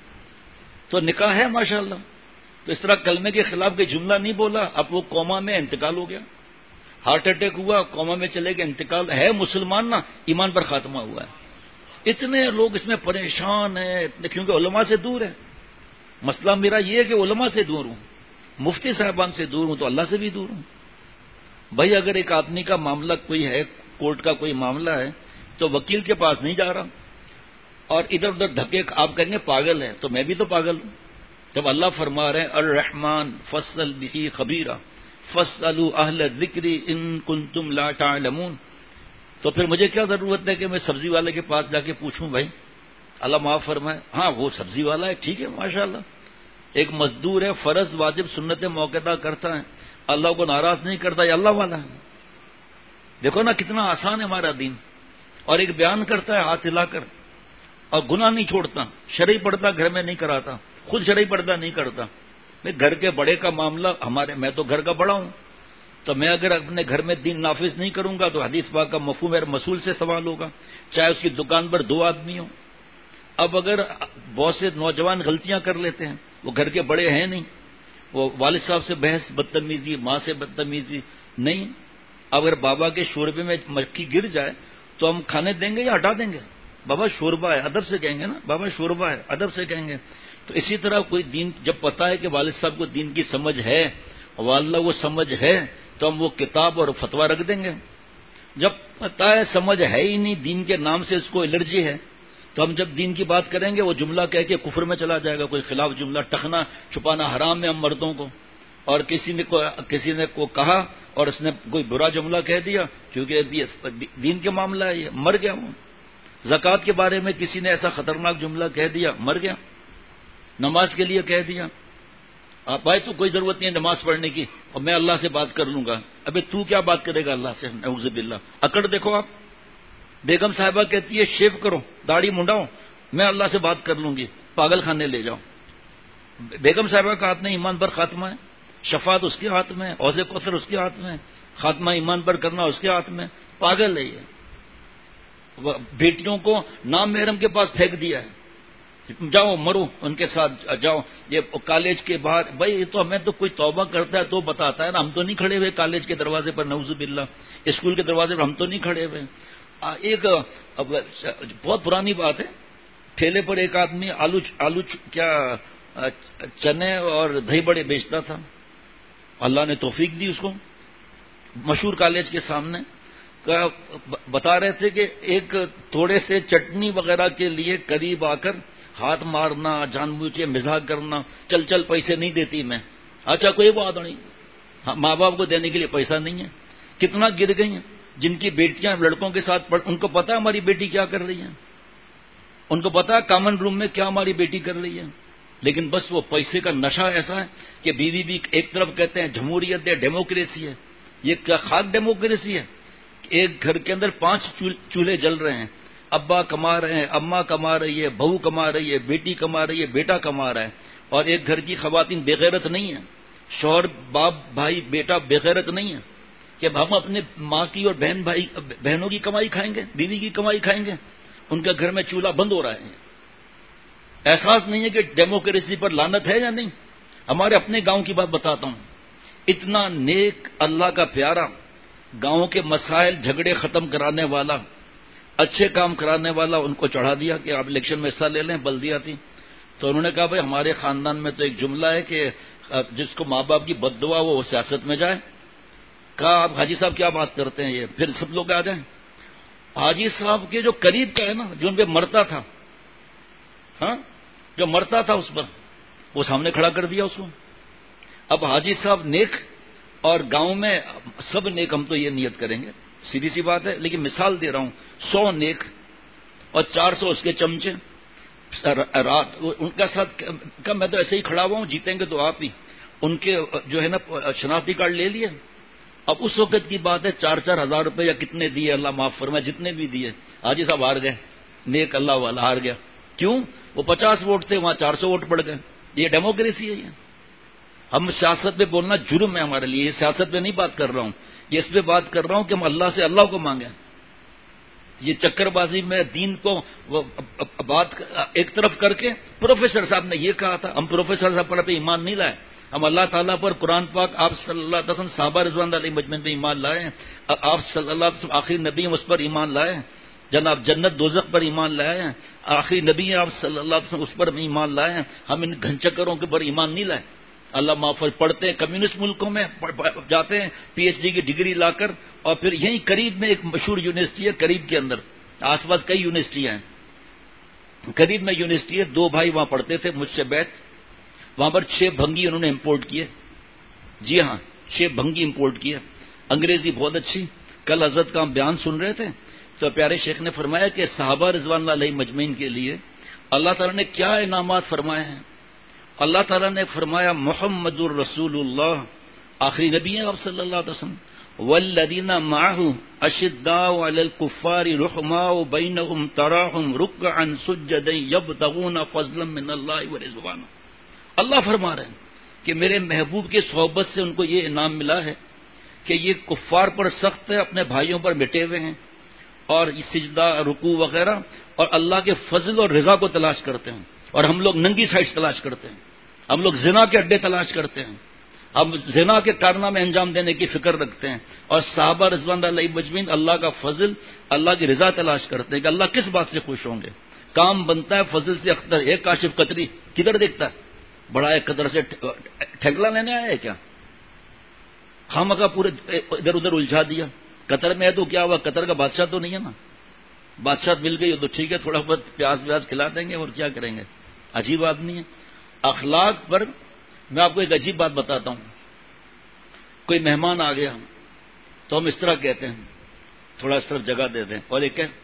تو نکاح ہے ماشاءاللہ۔ تو اس طرح کلمے کے خلاف کوئی جملہ نہیں بولا، اب وہ کوما میں انتقال ہو گیا، ہارٹ اٹیک ہوا، کوما میں چلے گئے، انتقال ہے، مسلمان نا، ایمان پر خاتمہ ہوا ہے۔ اتنے لوگ اس میں پریشان ہیں کیونکہ علماء سے دور ہے۔ مسئلہ میرا یہ ہے کہ علماء سے دور ہوں، مفتی صاحبان سے دور ہوں تو اللہ سے بھی دور ہوں۔ بھائی اگر ایک آدمی کا معاملہ کوئی ہے، کورٹ کا کوئی معاملہ ہے، تو وکیل کے پاس نہیں جا رہا اور ادھر ادھر دھکے، آپ کہیں گے پاگل ہے، تو میں بھی تو پاگل ہوں۔ جب اللہ فرما رہے ہیں الرحمن فصل بہ خبیرہ فاسألوا اہل الذکر ان کنتم لا تعلمون، تو پھر مجھے کیا ضرورت ہے کہ میں سبزی والے کے پاس جا کے پوچھوں بھائی اللہ معاف فرمائے، ہاں وہ سبزی والا ہے ٹھیک ہے ماشاءاللہ، ایک مزدور ہے، فرض واجب سنت موقعہ کرتا ہے، اللہ کو ناراض نہیں کرتا، یہ اللہ والا ہے۔ دیکھو نا کتنا آسان ہے ہمارا دین، اور ایک بیان کرتا ہے ہاتھ ہلا کر، اور گناہ نہیں چھوڑتا، شرعی پردہ گھر میں نہیں کراتا، خود شرعی پردہ نہیں کرتا۔ میں گھر کے بڑے کا معاملہ ہمارے، میں تو گھر کا بڑا ہوں، تو میں اگر اپنے گھر میں دین نافذ نہیں کروں گا تو حدیث پاک کا مفہوم ہے مسئول سے سوال ہوگا، چاہے اس کی دکان پر دو آدمی ہوں۔ اب اگر بہت سے نوجوان غلطیاں کر لیتے ہیں، وہ گھر کے بڑے ہیں نہیں، وہ والد صاحب سے بحث بدتمیزی، ماں سے بدتمیزی نہیں، اگر بابا کے شوربے میں مکھی گر جائے تو ہم کھانے دیں گے یا ہٹا دیں گے؟ بابا شوربہ ہے، ادب سے کہیں گے نا، بابا شوربہ ہے، ادب سے کہیں گے۔ تو اسی طرح کوئی دین جب پتا ہے کہ والد صاحب کو دین کی سمجھ ہے، والدہ وہ سمجھ ہے، تو ہم وہ کتاب اور فتویٰ رکھ دیں گے۔ جب پتا ہے سمجھ ہے ہی نہیں، دین کے نام سے اس کو الرجی ہے، تو ہم جب دین کی بات کریں گے وہ جملہ کہہ کے کفر میں چلا جائے گا، کوئی خلاف جملہ، ٹخنا چھپانا حرام ہے ہم مردوں کو، اور کسی نے کو کسی نے کو کہا اور اس نے کوئی برا جملہ کہہ دیا کیونکہ دین کے معاملہ ہے، یہ مر گیا وہ۔ زکوٰۃ کے بارے میں کسی نے ایسا خطرناک جملہ کہہ دیا، مر گیا۔ نماز کے لیے کہہ دیا، آپ آئے تو کوئی ضرورت نہیں ہے نماز پڑھنے کی، اور میں اللہ سے بات کر لوں گا۔ ابے تو کیا بات کرے گا اللہ سے؟ نعوذ باللہ۔ اکڑ دیکھو آپ، بیگم صاحبہ کہتی ہے شیو کرو، داڑھی منڈاؤ، میں اللہ سے بات کر لوں گی، پاگل خانے لے جاؤ۔ بیگم صاحبہ کا ہاتھ میں ایمان پر خاتمہ ہے، شفاعت اس کے ہاتھ میں، حوض کوثر اس کے ہاتھ میں، خاتمہ ایمان پر کرنا اس کے ہاتھ میں، پاگل ہے یہ۔ بیٹیوں کو نام محرم کے پاس پھینک دیا ہے، جاؤ مرو ان کے ساتھ جاؤ، یہ کالج کے بعد، بھائی یہ تو ہمیں تو کوئی توبہ کرتا ہے تو بتاتا ہے نا، ہم تو نہیں کھڑے ہوئے کالج کے دروازے پر، نعوذ باللہ، اسکول کے دروازے پر ہم تو نہیں کھڑے ہوئے۔ ایک بہت پرانی بات ہے، ٹھیلے پر ایک آدمی آلو آلو کیا چنے اور دہی بڑے بیچتا تھا، اللہ نے توفیق دی اس کو، مشہور کالج کے سامنے بتا رہے تھے کہ ایک تھوڑے سے چٹنی وغیرہ کے لیے قریب آ کر ہاتھ مارنا، جان بوجھ کے مزاح کرنا، چل چل پیسے نہیں دیتی میں، اچھا کوئی بات نہیں، ماں باپ کو دینے کے لیے پیسہ نہیں ہے۔ کتنا گر گئی ہیں جن کی بیٹیاں لڑکوں کے ساتھ پڑھ، ان کو پتا ہے ہماری بیٹی کیا کر رہی ہے، ان کو پتا ہے کامن روم میں کیا ہماری بیٹی کر رہی ہے، لیکن بس وہ پیسے کا نشہ ایسا ہے کہ بیوی بھی ایک طرف کہتے ہیں جمہوریت ہے، ڈیموکریسی ہے، یہ کیا خاک ڈیموکریسی ہے؟ ایک گھر کے اندر پانچ چولہے جل رہے ہیں، ابا کما رہے ہیں، اماں کما رہی ہے، بہو کما رہی ہے، بیٹی کما رہی ہے، بیٹا کما رہا ہے، اور ایک گھر کی خواتین بےغیرت نہیں ہیں، شوہر باپ بھائی بیٹا بےغیرت نہیں ہے کہ ہم اپنے ماں کی اور بہن بھائی بہنوں کی کمائی کھائیں گے، بیوی کی کمائی کھائیں گے، ان کے گھر میں چولہا بند ہو رہا ہے۔ احساس نہیں ہے کہ ڈیموکریسی پر لعنت ہے یا نہیں؟ ہمارے اپنے گاؤں کی بات بتاتا ہوں، اتنا نیک اللہ کا پیارا، گاؤں کے مسائل جھگڑے ختم کرانے والا، اچھے کام کرانے والا، ان کو چڑھا دیا کہ آپ الیکشن میں حصہ لے لیں، بلدیہ تھی تو انہوں نے کہا بھائی ہمارے خاندان میں تو ایک جملہ ہے کہ جس کو ماں باپ کی بد دعا وہ سیاست میں جائے۔ کہا آپ حاجی صاحب کیا بات کرتے ہیں، یہ پھر سب لوگ آ جائیں۔ حاجی صاحب کے جو قریب کا ہے نا، جو ان پہ مرتا تھا، ہاں جو مرتا تھا اس پر، وہ سامنے کھڑا کر دیا اس کو۔ اب حاجی صاحب نیک اور گاؤں میں سب نیک، ہم تو یہ نیت کریں گے، سیدھی سی بات ہے، لیکن مثال دے رہا ہوں، سو نیک اور چار سو اس کے چمچے، رات ان کا ساتھ کا میں تو ایسے ہی کھڑا ہوا ہوں، جیتیں گے تو آپ ہی، ان کے جو ہے نا شناختی کارڈ لے لیے۔ اب اس وقت کی بات ہے، چار چار ہزار روپے یا کتنے دیے، اللہ معاف فرمائے، جتنے بھی دیے، حاجی صاحب ہار گئے، نیک اللہ والا ہار گیا۔ کیوں؟ وہ پچاس ووٹ تھے، وہاں چار سو ووٹ پڑ گئے۔ یہ ڈیموکریسی ہے۔ یہ ہم سیاست پہ بولنا جرم ہے ہمارے لیے، یہ سیاست پہ نہیں بات کر رہا ہوں، یہ اس پہ بات کر رہا ہوں کہ ہم اللہ سے اللہ کو مانگیں۔ یہ چکر بازی میں دین کو بات ایک طرف کر کے، پروفیسر صاحب نے یہ کہا تھا، ہم پروفیسر صاحب پر پہ ایمان نہیں لائے، ہم اللہ تعالیٰ پر، قرآن پاک، آپ صلی اللہ علیہ وسلم، صحابہ رضوان علیہ مجمعین پہ ایمان لائے، آپ صلی اللہ علیہ وسلم آخری نبی ہیں اس پر ایمان لائے، جناب جنت دوزخ پر ایمان لائے ہیں، آخری نبی ہیں آپ صلی اللہ علیہ وسلم اس پر ایمان لائے ہیں، ہم ان گھنچکروں کے پر ایمان نہیں لائے۔ اللہ معاف پڑھتے ہیں کمیونسٹ ملکوں میں، جاتے ہیں پی ایچ ڈی کی ڈگری لا کر، اور پھر یہیں قریب میں ایک مشہور یونیورسٹی ہے، قریب کے اندر، آس پاس کئی یونیورسٹیاں ہیں، قریب میں یونیورسٹی ہے، دو بھائی وہاں پڑھتے تھے مجھ سے بیٹھ، وہاں پر چھ بھنگی انہوں نے امپورٹ کیے، جی ہاں چھ بھنگی امپورٹ کیے، انگریزی بہت اچھی۔ کل حضرت کا ہم بیان سن رہے تھے تو پیارے شیخ نے فرمایا کہ صحابہ رضوان علیہ مجمعین کے لیے اللہ تعالیٰ نے کیا انعامات فرمائے ہیں۔ اللہ تعالیٰ نے فرمایا محمد الرسول اللہ، آخری نبی ہیں آپ صلی اللہ علیہ وسلم، والذین معہ اشداء علی الکفار رحماء بینہم تراہم رکعا سجدا یبتغون فضلا من اللہ ورضوانا۔ اللہ فرما رہے ہیں کہ میرے محبوب کی صحبت سے ان کو یہ انعام ملا ہے کہ یہ کفار پر سخت ہے، اپنے بھائیوں پر مٹے ہوئے ہیں، اور سجدہ رکوع وغیرہ، اور اللہ کے فضل اور رضا کو تلاش کرتے ہیں۔ اور ہم لوگ ننگی سائٹس تلاش کرتے ہیں، ہم لوگ زنا کے اڈے تلاش کرتے ہیں، ہم زنا کے کارنامے انجام دینے کی فکر رکھتے ہیں، اور صحابہ رضوان علیہ مجمعین اللہ کا فضل، اللہ کی رضا تلاش کرتے ہیں کہ اللہ کس بات سے خوش ہوں گے۔ کام بنتا ہے فضل سے اختر، ایک کاشف قطری کدھر دیکھتا ہے، بڑا ایک قطر سے ٹھیکلا لینے آیا ہے کیا؟ خامخواہ پورے ادھر ادھر الجھا دیا۔ قطر میں ہے تو کیا ہوا، قطر کا بادشاہ تو نہیں ہے نا، بادشاہ مل گئی تو ٹھیک ہے، تھوڑا بہت پیاز ویاز کھلا دیں گے اور کیا کریں گے، عجیب آدمی ہے۔ اخلاق پر میں آپ کو ایک عجیب بات بتاتا ہوں، کوئی مہمان آ گیا تو ہم اس طرح کہتے ہیں، تھوڑا اس طرف جگہ دے دیں، اور ایک ہے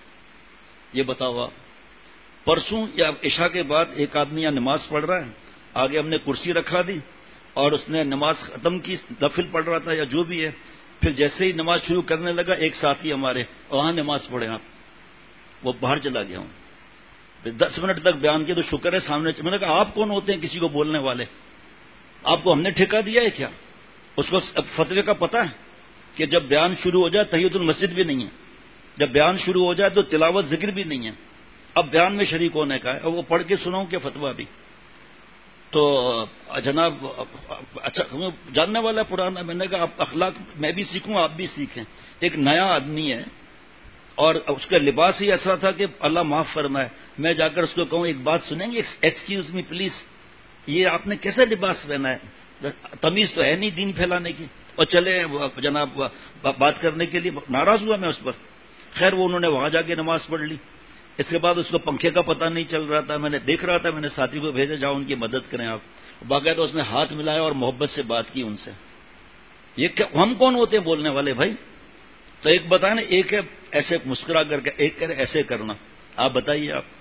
یہ بتاؤ، پرسوں یا عشاء کے بعد ایک آدمی یہاں نماز پڑھ رہا ہے، آگے ہم نے کرسی رکھا دی اور اس نے نماز ختم کی، نفل پڑھ رہا تھا یا جو بھی ہے، پھر جیسے ہی نماز شروع کرنے لگا ایک ساتھی ہمارے وہاں نماز پڑھے آپ، وہ باہر چلا گیا ہوں، دس منٹ تک بیان کیا تو شکر ہے سامنے، میں نے کہا آپ کون ہوتے ہیں کسی کو بولنے والے، آپ کو ہم نے ٹھیکہ دیا ہے کیا؟ اس کو فتوے کا پتہ ہے کہ جب بیان شروع ہو جائے تحیۃ المسجد بھی نہیں ہے، جب بیان شروع ہو جائے تو تلاوت ذکر بھی نہیں ہے، اب بیان میں شریک ہونے کا ہے، اور وہ پڑھ کے سناؤں کہ فتویٰ بھی، تو جناب اچھا جاننے والا پرانا، میں نے کہا آپ اخلاق میں بھی سیکھوں آپ بھی سیکھیں۔ ایک نیا آدمی ہے اور اس کا لباس ہی ایسا تھا کہ اللہ معاف فرمائے، میں جا کر اس کو کہوں ایک بات سنیں گے، ایکسکیوز می پلیز، یہ آپ نے کیسا لباس پہنا ہے، تمیز تو ہے نہیں دین پھیلانے کی، اور چلے جناب بات کرنے کے لیے، ناراض ہوا میں اس پر۔ خیر وہ انہوں نے وہاں جا کے نماز پڑھ لی، اس کے بعد اس کو پنکھے کا پتہ نہیں چل رہا تھا، میں نے دیکھ رہا تھا، میں نے ساتھی کو بھیجا جاؤ ان کی مدد کریں آپ، باقاعدہ اس نے ہاتھ ملایا اور محبت سے بات کی ان سے۔ یہ ہم کون ہوتے ہیں بولنے والے بھائی؟ تو ایک بتائیں نا، ایک ہے ایسے مسکرا کر کے، ایک کرے ایسے کرنا، آپ بتائیے آپ،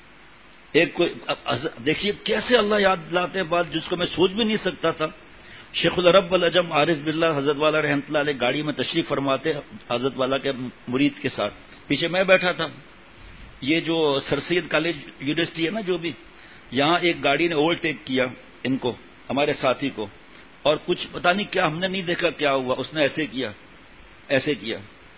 ایک کوئی دیکھیے کیسے اللہ یاد دلاتے ہیں بات جس کو میں سوچ بھی نہیں سکتا تھا، شیخ العرب العجم عارف باللہ حضرت والا رحمۃ اللہ علیہ گاڑی میں تشریف فرماتے حضرت والا کے مرید کے ساتھ، پیچھے میں بیٹھا تھا. یہ جو سر سید کالج یونیورسٹی ہے نا جو بھی، یہاں ایک گاڑی نے اوورٹیک کیا ان کو، ہمارے ساتھی کو، اور کچھ پتہ نہیں کیا، ہم نے نہیں دیکھا کیا ہوا، اس نے ایسے کیا ایسے کیا.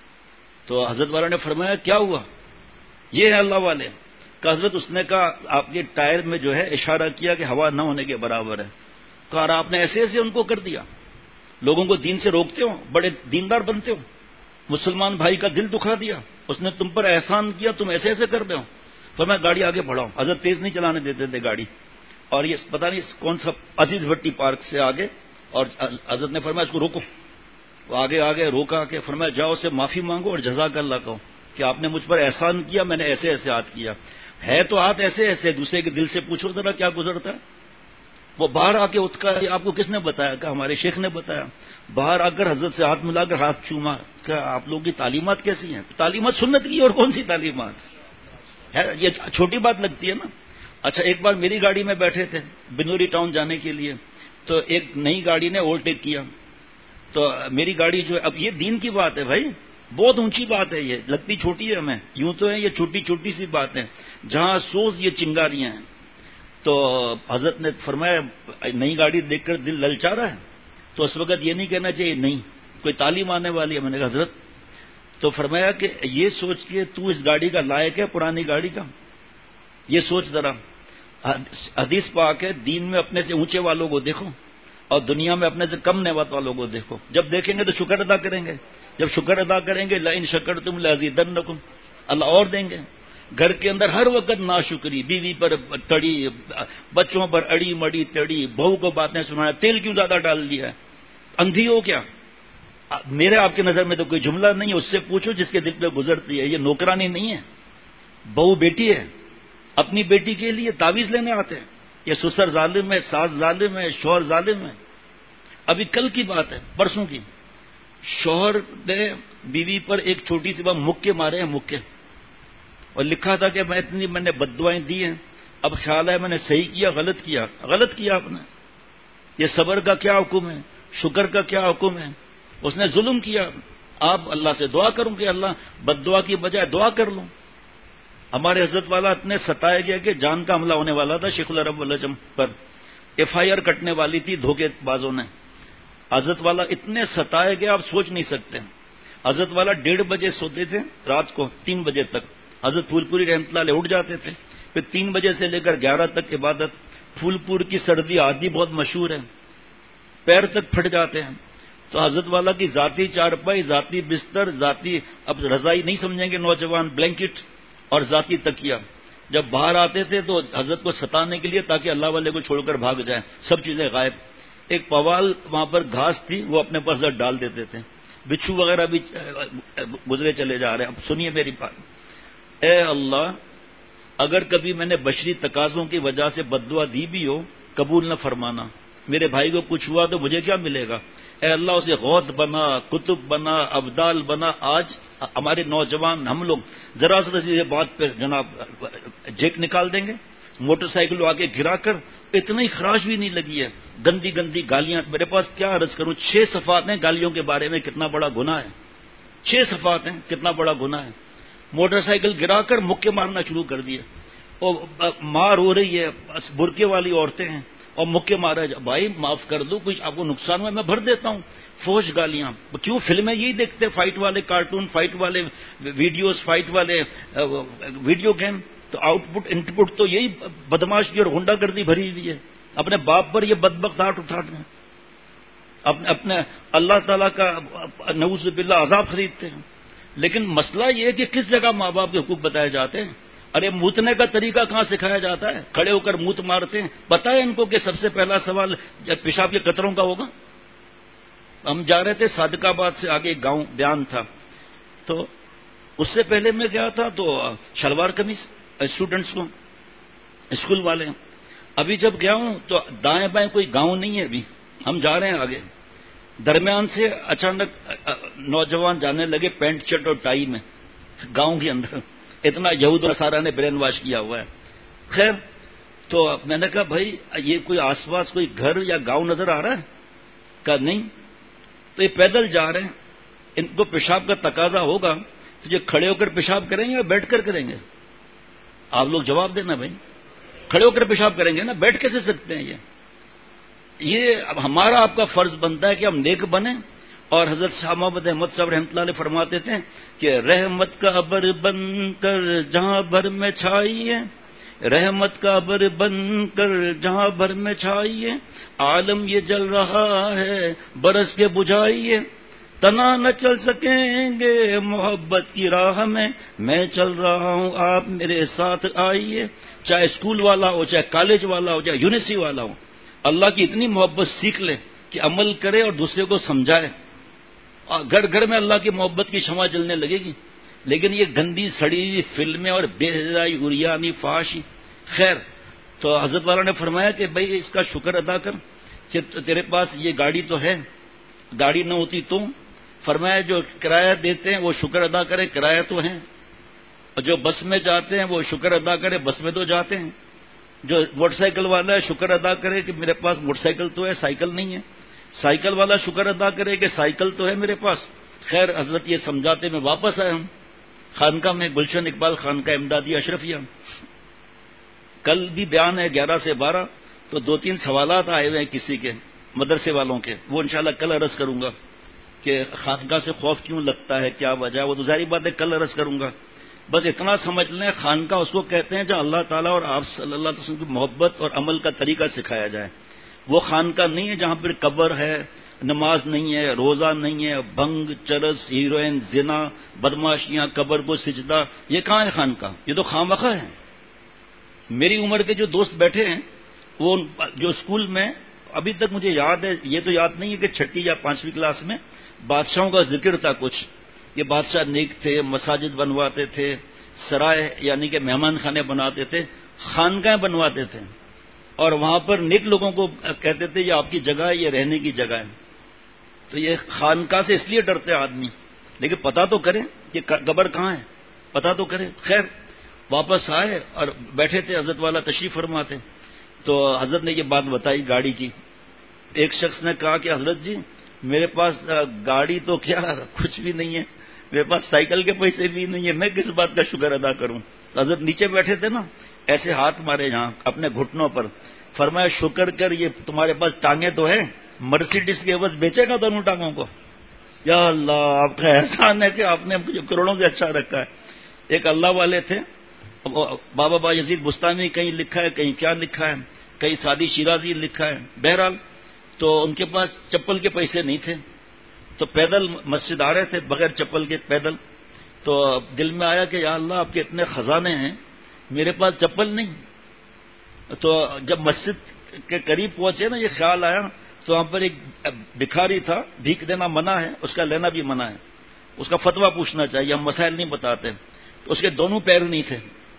تو حضرت والا نے فرمایا کیا ہوا؟ یہ ہے اللہ والے کہ حضرت اس نے کہا آپ کے ٹائر میں جو ہے اشارہ کیا کہ ہوا نہ ہونے کے برابر ہے. کہا آپ نے ایسے ایسے ان کو کر دیا، لوگوں کو دین سے روکتے ہو، بڑے دیندار بنتے ہو، مسلمان بھائی کا دل دکھا دیا، اس نے تم پر احسان کیا، تم ایسے ایسے کر دے ہو. فرمایا گاڑی آگے بڑھاؤ. حضرت تیز نہیں چلانے دیتے تھے گاڑی، اور یہ پتہ نہیں کون سا عزیز بھٹی پارک سے آگے، اور حضرت نے فرمایا اس کو روکو. وہ آگے آگے روکا کہ فرمایا جاؤ سے معافی مانگو اور جزاک اللہ کہو کہ آپ نے مجھ پر احسان کیا، میں نے ایسے ایسے ہاتھ کیا. ہے تو ہاتھ ایسے ایسے، دوسرے کے دل سے پوچھو ذرا کیا گزرتا ہے. وہ باہر آ کے اتکا، آپ کو کس نے بتایا؟ کہ ہمارے شیخ نے بتایا. باہر آ کر حضرت سے ہاتھ ملا کر ہاتھ چوما کہ آپ لوگوں کی تعلیمات کیسی ہیں؟ تعلیمات سنت کی، اور کون سی تعلیمات ہے؟ یہ چھوٹی بات لگتی ہے نا. اچھا ایک بار میری گاڑی میں بیٹھے تھے بنوری ٹاؤن جانے کے لیے، تو ایک نئی گاڑی نے اوورٹیک کیا. تو میری گاڑی جو ہے، اب یہ دین کی بات ہے بھائی، بہت اونچی بات ہے، یہ لگتی چھوٹی ہے ہمیں، یوں تو ہے یہ چھوٹی چھوٹی سی بات ہے، جہاں سوز یہ چنگاریاں ہیں. تو حضرت نے فرمایا نئی گاڑی دیکھ کر دل للچا رہا ہے، تو اس وقت یہ نہیں کہنا چاہیے نہیں کوئی تعلیم آنے والی ہے. میں نے کہا حضرت، تو فرمایا کہ یہ سوچ کے تو اس گاڑی کا لائق ہے پرانی گاڑی کا، یہ سوچ ذرا. حدیث پاک ہے دین میں اپنے سے اونچے والوں کو دیکھو اور دنیا میں اپنے سے کم نعمت والوں کو دیکھو. جب دیکھیں گے تو شکر ادا کریں گے، جب شکر ادا کریں گے لئن شکرتم لازیدنکم، اللہ اور دیں گے. گھر کے اندر ہر وقت ناشکری، بیوی پر تڑی، بچوں پر اڑی مڑی تڑی، بہو کو باتیں سنایا، تیل کیوں زیادہ ڈال دیا ہے، اندھی ہو کیا؟ میرے آپ کی نظر میں تو کوئی جملہ نہیں ہے، اس سے پوچھو جس کے دل پہ گزرتی ہے. یہ نوکرانی نہیں ہے، بہو بیٹی ہے، اپنی بیٹی کے لیے تعویذ لینے آتے ہیں. یہ سسر ظالم ہے، ساس ظالم ہے، شوہر ظالم ہے. ابھی کل کی بات ہے، پرسوں کی، شوہر نے بیوی پر ایک چھوٹی سی بات مکے مارے ہیں، مکے، اور لکھا تھا کہ میں اتنی میں نے بددعائیں دی ہیں، اب خیال ہے میں نے صحیح کیا غلط کیا. غلط کیا آپ نے. یہ صبر کا کیا حکم ہے، شکر کا کیا حکم ہے؟ اس نے ظلم کیا. آپ اللہ سے دعا کروں کہ اللہ بد دعا کی بجائے دعا کر لوں. ہمارے حضرت والا اتنے ستائے گئے کہ جان کا حملہ ہونے والا تھا شیخ العرب العجم پر، ایف آئی آر کٹنے والی تھی دھوکے بازوں نے. حضرت والا اتنے ستائے گئے آپ سوچ نہیں سکتے. حضرت والا ڈیڑھ بجے سوتے تھے رات کو تین بجے تک. حضرت پھول پوری رحمۃ اللہ علیہ اٹھ جاتے تھے، پھر تین بجے سے لے کر گیارہ تک عبادت. پھول پور کی سردی آدھی بہت مشہور ہے، پیر تک پھٹ جاتے ہیں. تو حضرت والا کی ذاتی چارپائی، ذاتی بستر، ذاتی اب رضائی نہیں سمجھیں گے نوجوان، بلینکٹ اور ذاتی تکیہ. جب باہر آتے تھے تو حضرت کو ستانے کے لیے تاکہ اللہ والے کو چھوڑ کر بھاگ جائیں، سب چیزیں غائب. ایک پوال وہاں پر گھاس تھی وہ اپنے پر حضرت ڈال دیتے تھے. بچھو وغیرہ بھی گزرے چلے جا رہے ہیں. اب سنیے میری بات. اے اللہ، اگر کبھی میں نے بشری تقاضوں کی وجہ سے بددعا دی بھی ہو قبول نہ فرمانا. میرے بھائی کو کچھ ہوا تو مجھے کیا ملے گا؟ اے اللہ اسے غوث بنا، کتب بنا، ابدال بنا. آج ہمارے نوجوان ہم لوگ ذرا ذرا سی بات پہ جناب جیک نکال دیں گے، موٹر سائیکل آگے گرا کر. اتنی خراش بھی نہیں لگی ہے، گندی گندی گالیاں. میرے پاس کیا عرض کروں، چھ صفحات ہیں گالیوں کے بارے میں، کتنا بڑا گناہ ہے. چھ صفحات ہیں، کتنا بڑا گناہ ہے. موٹر سائیکل گرا کر مکے مارنا شروع کر دیے، اور مار ہو رہی ہے، برقعے والی عورتیں ہیں اور مکے مارا ہے. بھائی معاف کر دو، کچھ آپ کو نقصان ہوا میں بھر دیتا ہوں. فوش گالیاں. کیوں فلمیں یہی دیکھتے، فائٹ والے کارٹون، فائٹ والے ویڈیوز، فائٹ والے ویڈیو گیم. تو آؤٹ پٹ ان پٹ تو یہی بدماشی اور غنڈہ گردی بھری ہوئی ہے. اپنے باپ پر یہ بدبخت ہاتھ اٹھاتے ہیں، اپنے اپنے اللہ تعالیٰ کا نعوذ باللہ عذاب خریدتے ہیں. لیکن مسئلہ یہ ہے کہ کس جگہ ماں باپ کے حقوق بتائے جاتے ہیں. ارے موتنے کا طریقہ کہاں سکھایا جاتا ہے؟ کھڑے ہو کر موت مارتے ہیں. پتہ ہے ان کو کہ سب سے پہلا سوال پیشاب کے قطروں کا ہوگا. ہم جا رہے تھے صادق آباد سے آگے ایک گاؤں بیان تھا، تو اس سے پہلے میں گیا تھا تو شلوار قمیص اسٹوڈنٹس کو، اسکول والے. ابھی جب گیا ہوں تو دائیں بائیں کوئی گاؤں نہیں ہے. ابھی ہم جا رہے ہیں آگے، درمیان سے اچانک نوجوان جانے لگے پینٹ شرٹ اور ٹائی میں گاؤں کے اندر. اتنا یہود و نصارہ نے برین واش کیا ہوا ہے. خیر، تو میں نے کہا بھائی یہ کوئی آس پاس کوئی گھر یا گاؤں نظر آ رہا ہے؟ کہا نہیں، تو یہ پیدل جا رہے ہیں، ان کو پیشاب کا تقاضا ہوگا تو یہ کھڑے ہو کر پیشاب کریں گے یا بیٹھ کر کریں گے؟ آپ لوگ جواب دینا بھائی، کھڑے ہو کر پیشاب کریں گے نا، بیٹھ کیسے سکتے ہیں؟ یہ یہ اب ہمارا آپ کا فرض بنتا ہے کہ ہم نیک بنیں. اور حضرت شاہ محمد احمد صاحب رحمۃ اللہ علیہ فرماتے تھے کہ رحمت کا ابر بن کر جہاں بھر میں چھائیے، رحمت کا ابر بن کر جہاں بھر میں چھائیے، عالم یہ جل رہا ہے برس کے بجھائیے، تنا نہ چل سکیں گے محبت کی راہ میں، میں چل رہا ہوں آپ میرے ساتھ آئیے. چاہے اسکول والا ہو، چاہے کالج والا ہو، چاہے یونیورسٹی والا ہو، اللہ کی اتنی محبت سیکھ لے کہ عمل کرے اور دوسرے کو سمجھائے. گھر گھر میں اللہ کی محبت کی شمع جلنے لگے گی. لیکن یہ گندی سڑی فلمیں اور بے حیائی اریانی فحاشی. خیر، تو حضرت والا نے فرمایا کہ بھائی اس کا شکر ادا کر کہ تیرے پاس یہ گاڑی تو ہے، گاڑی نہ ہوتی تو. فرمایا جو کرایہ دیتے ہیں وہ شکر ادا کرے، کرایہ تو ہے. اور جو بس میں جاتے ہیں وہ شکر ادا کرے، بس میں تو جاتے ہیں. جو موٹر سائیکل والا ہے شکر ادا کرے کہ میرے پاس موٹر سائیکل تو ہے، سائیکل نہیں ہے. سائیکل والا شکر ادا کرے کہ سائیکل تو ہے میرے پاس. خیر، حضرت یہ سمجھاتے میں واپس آئے ہم خانقاہ میں، گلشن اقبال خانقاہ امدادی اشرفیہ. کل بھی بیان ہے گیارہ سے بارہ، تو دو تین سوالات آئے ہوئے ہیں کسی کے، مدرسے والوں کے، وہ انشاءاللہ کل عرض کروں گا کہ خانقاہ سے خوف کیوں لگتا ہے، کیا وجہ ہے. وہ تو ظاہری بات ہے کل عرض کروں گا. بس اتنا سمجھ لیں، خانقاہ اس کو کہتے ہیں جہاں اللہ تعالیٰ اور آپ صلی اللہ علیہ وسلم کی محبت اور عمل کا طریقہ سکھایا جائے. وہ خانقاہ نہیں ہے جہاں پر قبر ہے، نماز نہیں ہے، روزہ نہیں ہے، بھنگ، چرس، ہیروئن، زنا، بدماشیاں، قبر کو سجدہ. یہ کہاں ہے خانقاہ؟ یہ تو خامخواہ ہے. میری عمر کے جو دوست بیٹھے ہیں وہ جو اسکول میں ابھی تک مجھے یاد ہے، یہ تو یاد نہیں ہے کہ چھٹی یا پانچویں کلاس میں بادشاہوں کا ذکر تھا کچھ. یہ بادشاہ نیک تھے، مساجد بنواتے تھے، سرائے یعنی کہ مہمان خانے بناتے تھے، خانقاہیں بنواتے تھے، اور وہاں پر نیک لوگوں کو کہتے تھے یہ آپ کی جگہ ہے، یہ رہنے کی جگہ ہے. تو یہ خانقاہ سے اس لیے ڈرتے آدمی، لیکن پتا تو کرے کہ قبر کہاں ہے، پتا تو کرے. خیر، واپس آئے اور بیٹھے تھے، حضرت والا تشریف فرماتے. تو حضرت نے یہ بات بتائی گاڑی کی. ایک شخص نے کہا کہ حضرت جی میرے پاس گاڑی تو کیا کچھ بھی نہیں ہے، میرے پاس سائیکل کے پیسے بھی نہیں ہے، میں کس بات کا شکر ادا کروں. حضرت نیچے بیٹھے تھے نا، ایسے ہاتھ مارے یہاں اپنے گھٹنوں پر، فرمایا شکر کر یہ تمہارے پاس ٹانگیں تو ہے، مرسیڈیز کے عوض بیچے گا دونوں ٹانگوں کو. یا اللہ، آپ کا احسان ہے کہ آپ نے مجھے کروڑوں سے اچھا رکھا ہے. ایک اللہ والے تھے بابا با یزید بستانی، کہیں لکھا ہے کہیں کیا لکھا ہے، کہیں سادی شیرازی لکھا ہے. بہرحال تو ان کے پاس چپل کے پیسے نہیں تھے، تو پیدل مسجد آ رہے تھے بغیر چپل کے پیدل. تو دل میں آیا کہ یا اللہ آپ کے اتنے خزانے ہیں، میرے پاس چپل نہیں. تو جب مسجد کے قریب پہنچے نا، یہ خیال آیا، تو وہاں پر ایک بھکاری تھا، بھیک دینا منع ہے، اس کا لینا بھی منع ہے، اس کا فتویٰ پوچھنا چاہیے، ہم مسائل نہیں بتاتے. تو اس کے دونوں پیر نہیں تھے،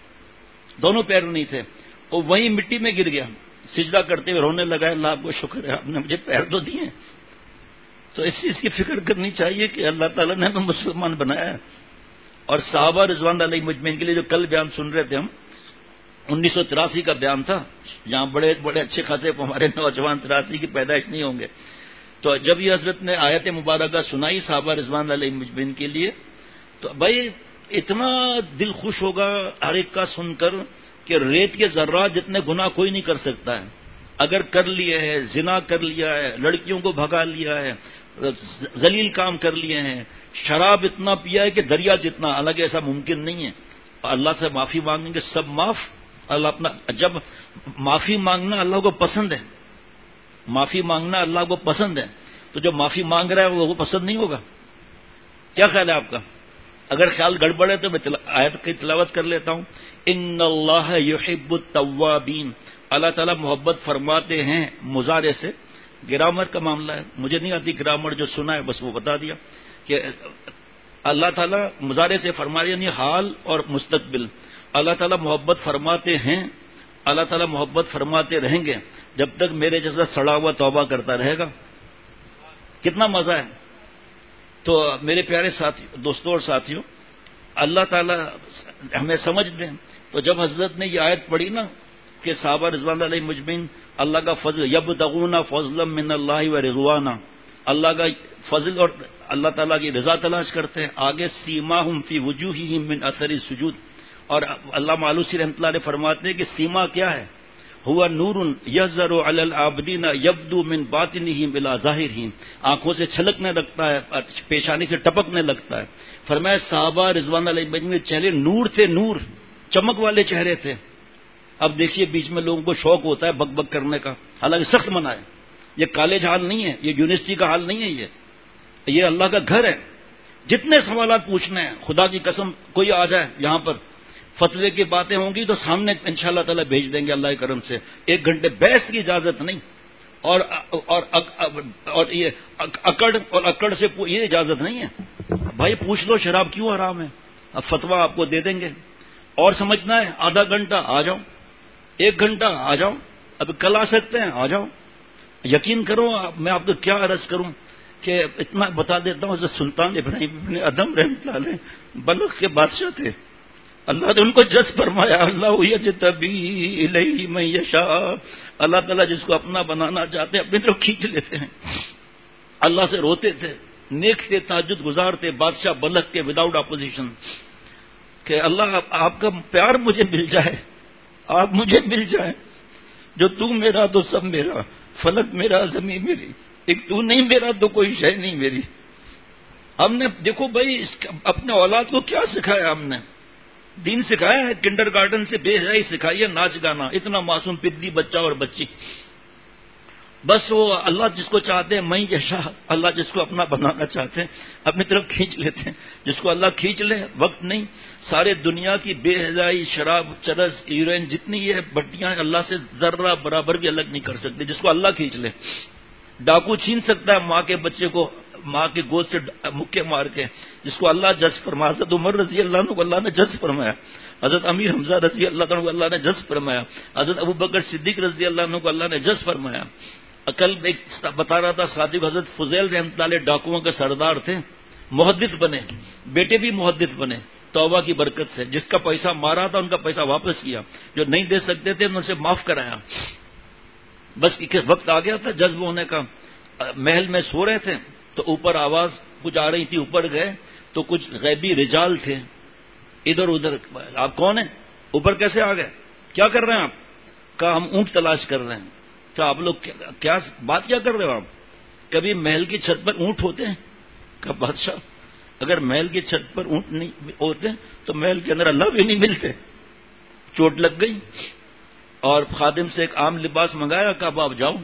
دونوں پیر نہیں تھے، وہ وہیں مٹی میں گر گیا، سجدہ کرتے ہوئے رونے لگا، اللہ آپ کو شکر ہے آپ نے مجھے پیر تو دیے. تو اس چیز کی فکر کرنی چاہیے کہ اللہ تعالیٰ نے ہمیں مسلمان بنایا ہے. اور صحابہ رضوان علیہ مجمعین کے لیے جو کل بیان سن رہے تھے ہم، انیس سو تراسی کا بیان تھا، جہاں بڑے بڑے اچھے خاصے ہمارے نوجوان تراسی کی پیدائش نہیں ہوں گے. تو جب یہ حضرت نے آیت مبارکہ سنائی صحابہ رضوان علیہ مجمعین کے لیے، تو بھائی اتنا دل خوش ہوگا ہر ایک کا سن کر کہ ریت کے ذرات جتنے گناہ کوئی نہیں کر سکتا ہے. اگر کر لیے ہے، زنا کر لیا ہے، لڑکیوں کو بھگا لیا ہے، ذلیل کام کر لیے ہیں، شراب اتنا پیا ہے کہ دریا جتنا، حالانکہ ایسا ممکن نہیں ہے. اللہ سے معافی مانگیں گے سب معاف. اللہ اپنا جب معافی مانگنا اللہ کو پسند ہے، معافی مانگنا اللہ کو پسند ہے، تو جو معافی مانگ رہا ہے وہ پسند نہیں ہوگا؟ کیا خیال ہے آپ کا؟ اگر خیال گڑبڑ ہے تو میں آیت کی تلاوت کر لیتا ہوں. ان اللہ یحب التوابین، اللہ تعالیٰ محبت فرماتے ہیں مضارع سے. گرامر کا معاملہ ہے، مجھے نہیں آتی گرامر، جو سنا ہے بس وہ بتا دیا کہ اللہ تعالیٰ مضارع سے فرما رہے یعنی حال اور مستقبل. اللہ تعالیٰ محبت فرماتے ہیں، اللہ تعالیٰ محبت فرماتے رہیں گے جب تک میرے جیسا سڑا ہوا توبہ کرتا رہے گا. کتنا مزہ ہے. تو میرے پیارے ساتھی دوستوں اور ساتھیوں، اللہ تعالیٰ ہمیں سمجھ دیں. تو جب حضرت نے یہ آیت پڑھی نا کہ صحابہ رضوان علیہ مجمعین اللہ کا فضل، یبتغون فضلا من اللہ و رضوانا، اللہ کا فضل اور اللہ تعالیٰ کی رضا تلاش کرتے ہیں. آگے سیماہم فی وجوہہم من اثر السجود، اور علامہ آلوسی رحمۃ اللہ علیہ فرماتے ہیں کہ سیما کیا ہے؟ ہوا نور یظہر علی العابدین یبدو من باطنہم الی ظاہرہم، آنکھوں سے چھلکنے لگتا ہے، پیشانی سے ٹپکنے لگتا ہے. فرمایا صحابہ رضوان اللہ علیہم کے چہرے نور تھے، نور چمک والے چہرے تھے. اب دیکھیے بیچ میں لوگوں کو شوق ہوتا ہے بک بک کرنے کا، حالانکہ سخت منع ہے. یہ کالج حال نہیں ہے، یہ یونیورسٹی کا حال نہیں ہے، یہ یہ اللہ کا گھر ہے. جتنے سوالات پوچھنے ہیں، خدا کی قسم کوئی آ جائے یہاں پر فتوے کی باتیں ہوں گی تو سامنے انشاءاللہ تعالی بھیج دیں گے اللہ کے کرم سے. ایک گھنٹے بحث کی اجازت نہیں، اور اور اور یہ اکڑ اور اکڑ سے یہ اجازت نہیں ہے. بھائی پوچھ لو شراب کیوں حرام ہے، اب فتوا آپ کو دے دیں گے. اور سمجھنا ہے آدھا گھنٹہ آ جاؤ، ایک گھنٹہ آ جاؤ، اب کل آ سکتے ہیں آ جاؤ. یقین کرو میں آپ کو کیا عرض کروں کہ اتنا بتا دیتا ہوں. حضرت سلطان ابراہیم ابن ادم رحمۃ اللہ علیہ بلخ کے بادشاہ تھے. اللہ نے ان کو جذب فرمایا، اللہ یجتبی الیہ من یشاء، اللہ تعالیٰ جس کو اپنا بنانا چاہتے ہیں اپنی طرف کھینچ لیتے ہیں. اللہ سے روتے تھے، نیک تھے، تہجد گزار تھے، بادشاہ بلخ کے وداؤٹ اپوزیشن، کہ اللہ آپ کا پیار مجھے مل جائے، آپ مجھے مل جائیں، جو تو میرا تو سب میرا، فلک میرا زمین میری، ایک تو نہیں میرا تو کوئی شے نہیں میری. ہم نے دیکھو بھائی اپنے اولاد کو کیا سکھایا، ہم نے دین سکھایا ہے. کنڈر گارڈن سے بے حیائی سکھائی ہے، ناچ گانا، اتنا معصوم پدی بچہ اور بچی. بس وہ اللہ جس کو چاہتے ہیں میں یشا، اللہ جس کو اپنا بنانا چاہتے ہیں اپنی طرف کھینچ لیتے ہیں. جس کو اللہ کھینچ لے وقت نہیں. سارے دنیا کی بے حیائی، شراب، چرس، ہیروئن جتنی یہ بٹیاں اللہ سے ذرہ برابر بھی الگ نہیں کر سکتے. جس کو اللہ کھینچ لے. ڈاکو چھین سکتا ہے ماں کے بچے کو ماں کے گود سے مکے مار کے، جس کو اللہ جذب فرمایا. حضرت عمر رضی اللہ عنہ کو اللہ نے جذب فرمایا، حضرت امیر حمزہ رضی اللہ عنہ کو اللہ نے جذب فرمایا، حضرت ابو بکر صدیق رضی اللہ عنہ کو اللہ نے جذب فرمایا. عقل ایک بتا رہا تھا ساتھی کو، حضرت فضیل رحمۃ اللہ ڈاکوؤں کے سردار تھے، محدث بنے، بیٹے بھی محدث بنے توبہ کی برکت سے. جس کا پیسہ مارا تھا ان کا پیسہ واپس کیا، جو نہیں دے سکتے تھے ان سے معاف کرایا. بس ایک وقت آ گیا تھا جذب ہونے کا. محل میں سو رہے تھے تو اوپر آواز کچھ آ رہی تھی، اوپر گئے تو کچھ غیبی رجال تھے ادھر ادھر. آپ کون ہیں؟ اوپر کیسے آ گئے؟ کیا کر رہے ہیں آپ؟ کہا ہم اونٹ تلاش کر رہے ہیں. کیا آپ لوگ کیا بات کیا کر رہے ہو آپ؟ کبھی محل کی چھت پر اونٹ ہوتے ہیں؟ کہا بادشاہ اگر محل کی چھت پر اونٹ نہیں ہوتے تو محل کے اندر اللہ بھی نہیں ملتے. چوٹ لگ گئی اور خادم سے ایک عام لباس منگایا، کہا آپ جاؤ.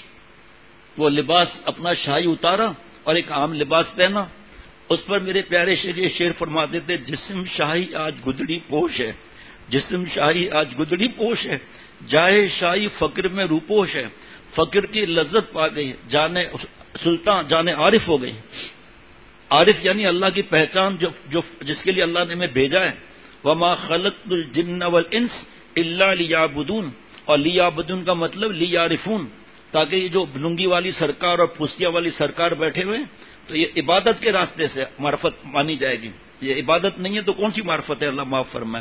وہ لباس اپنا شاہی اتارا اور ایک عام لباس پہنا. اس پر میرے پیارے شیر یہ شعر فرماتے تھے، جسم شاہی آج گدڑی پوش ہے، جسم شاہی آج گدڑی پوش ہے، جائے شاہی فقر میں روپوش ہے، فقر کی لذت پا گئی، جانے سلطان جانے عارف ہو گئی. عارف یعنی اللہ کی پہچان جو, جو جس کے لیے اللہ نے ہمیں بھیجا ہے. وما خلقت الجن والانس الا لیعبدون، اور لیعبدون کا مطلب لیعرفون، تاکہ یہ جو لنگی والی سرکار اور پوستیا والی سرکار بیٹھے ہوئے تو یہ عبادت کے راستے سے معرفت مانی جائے گی. یہ عبادت نہیں ہے تو کون سی معرفت ہے؟ اللہ معاف فرمائے.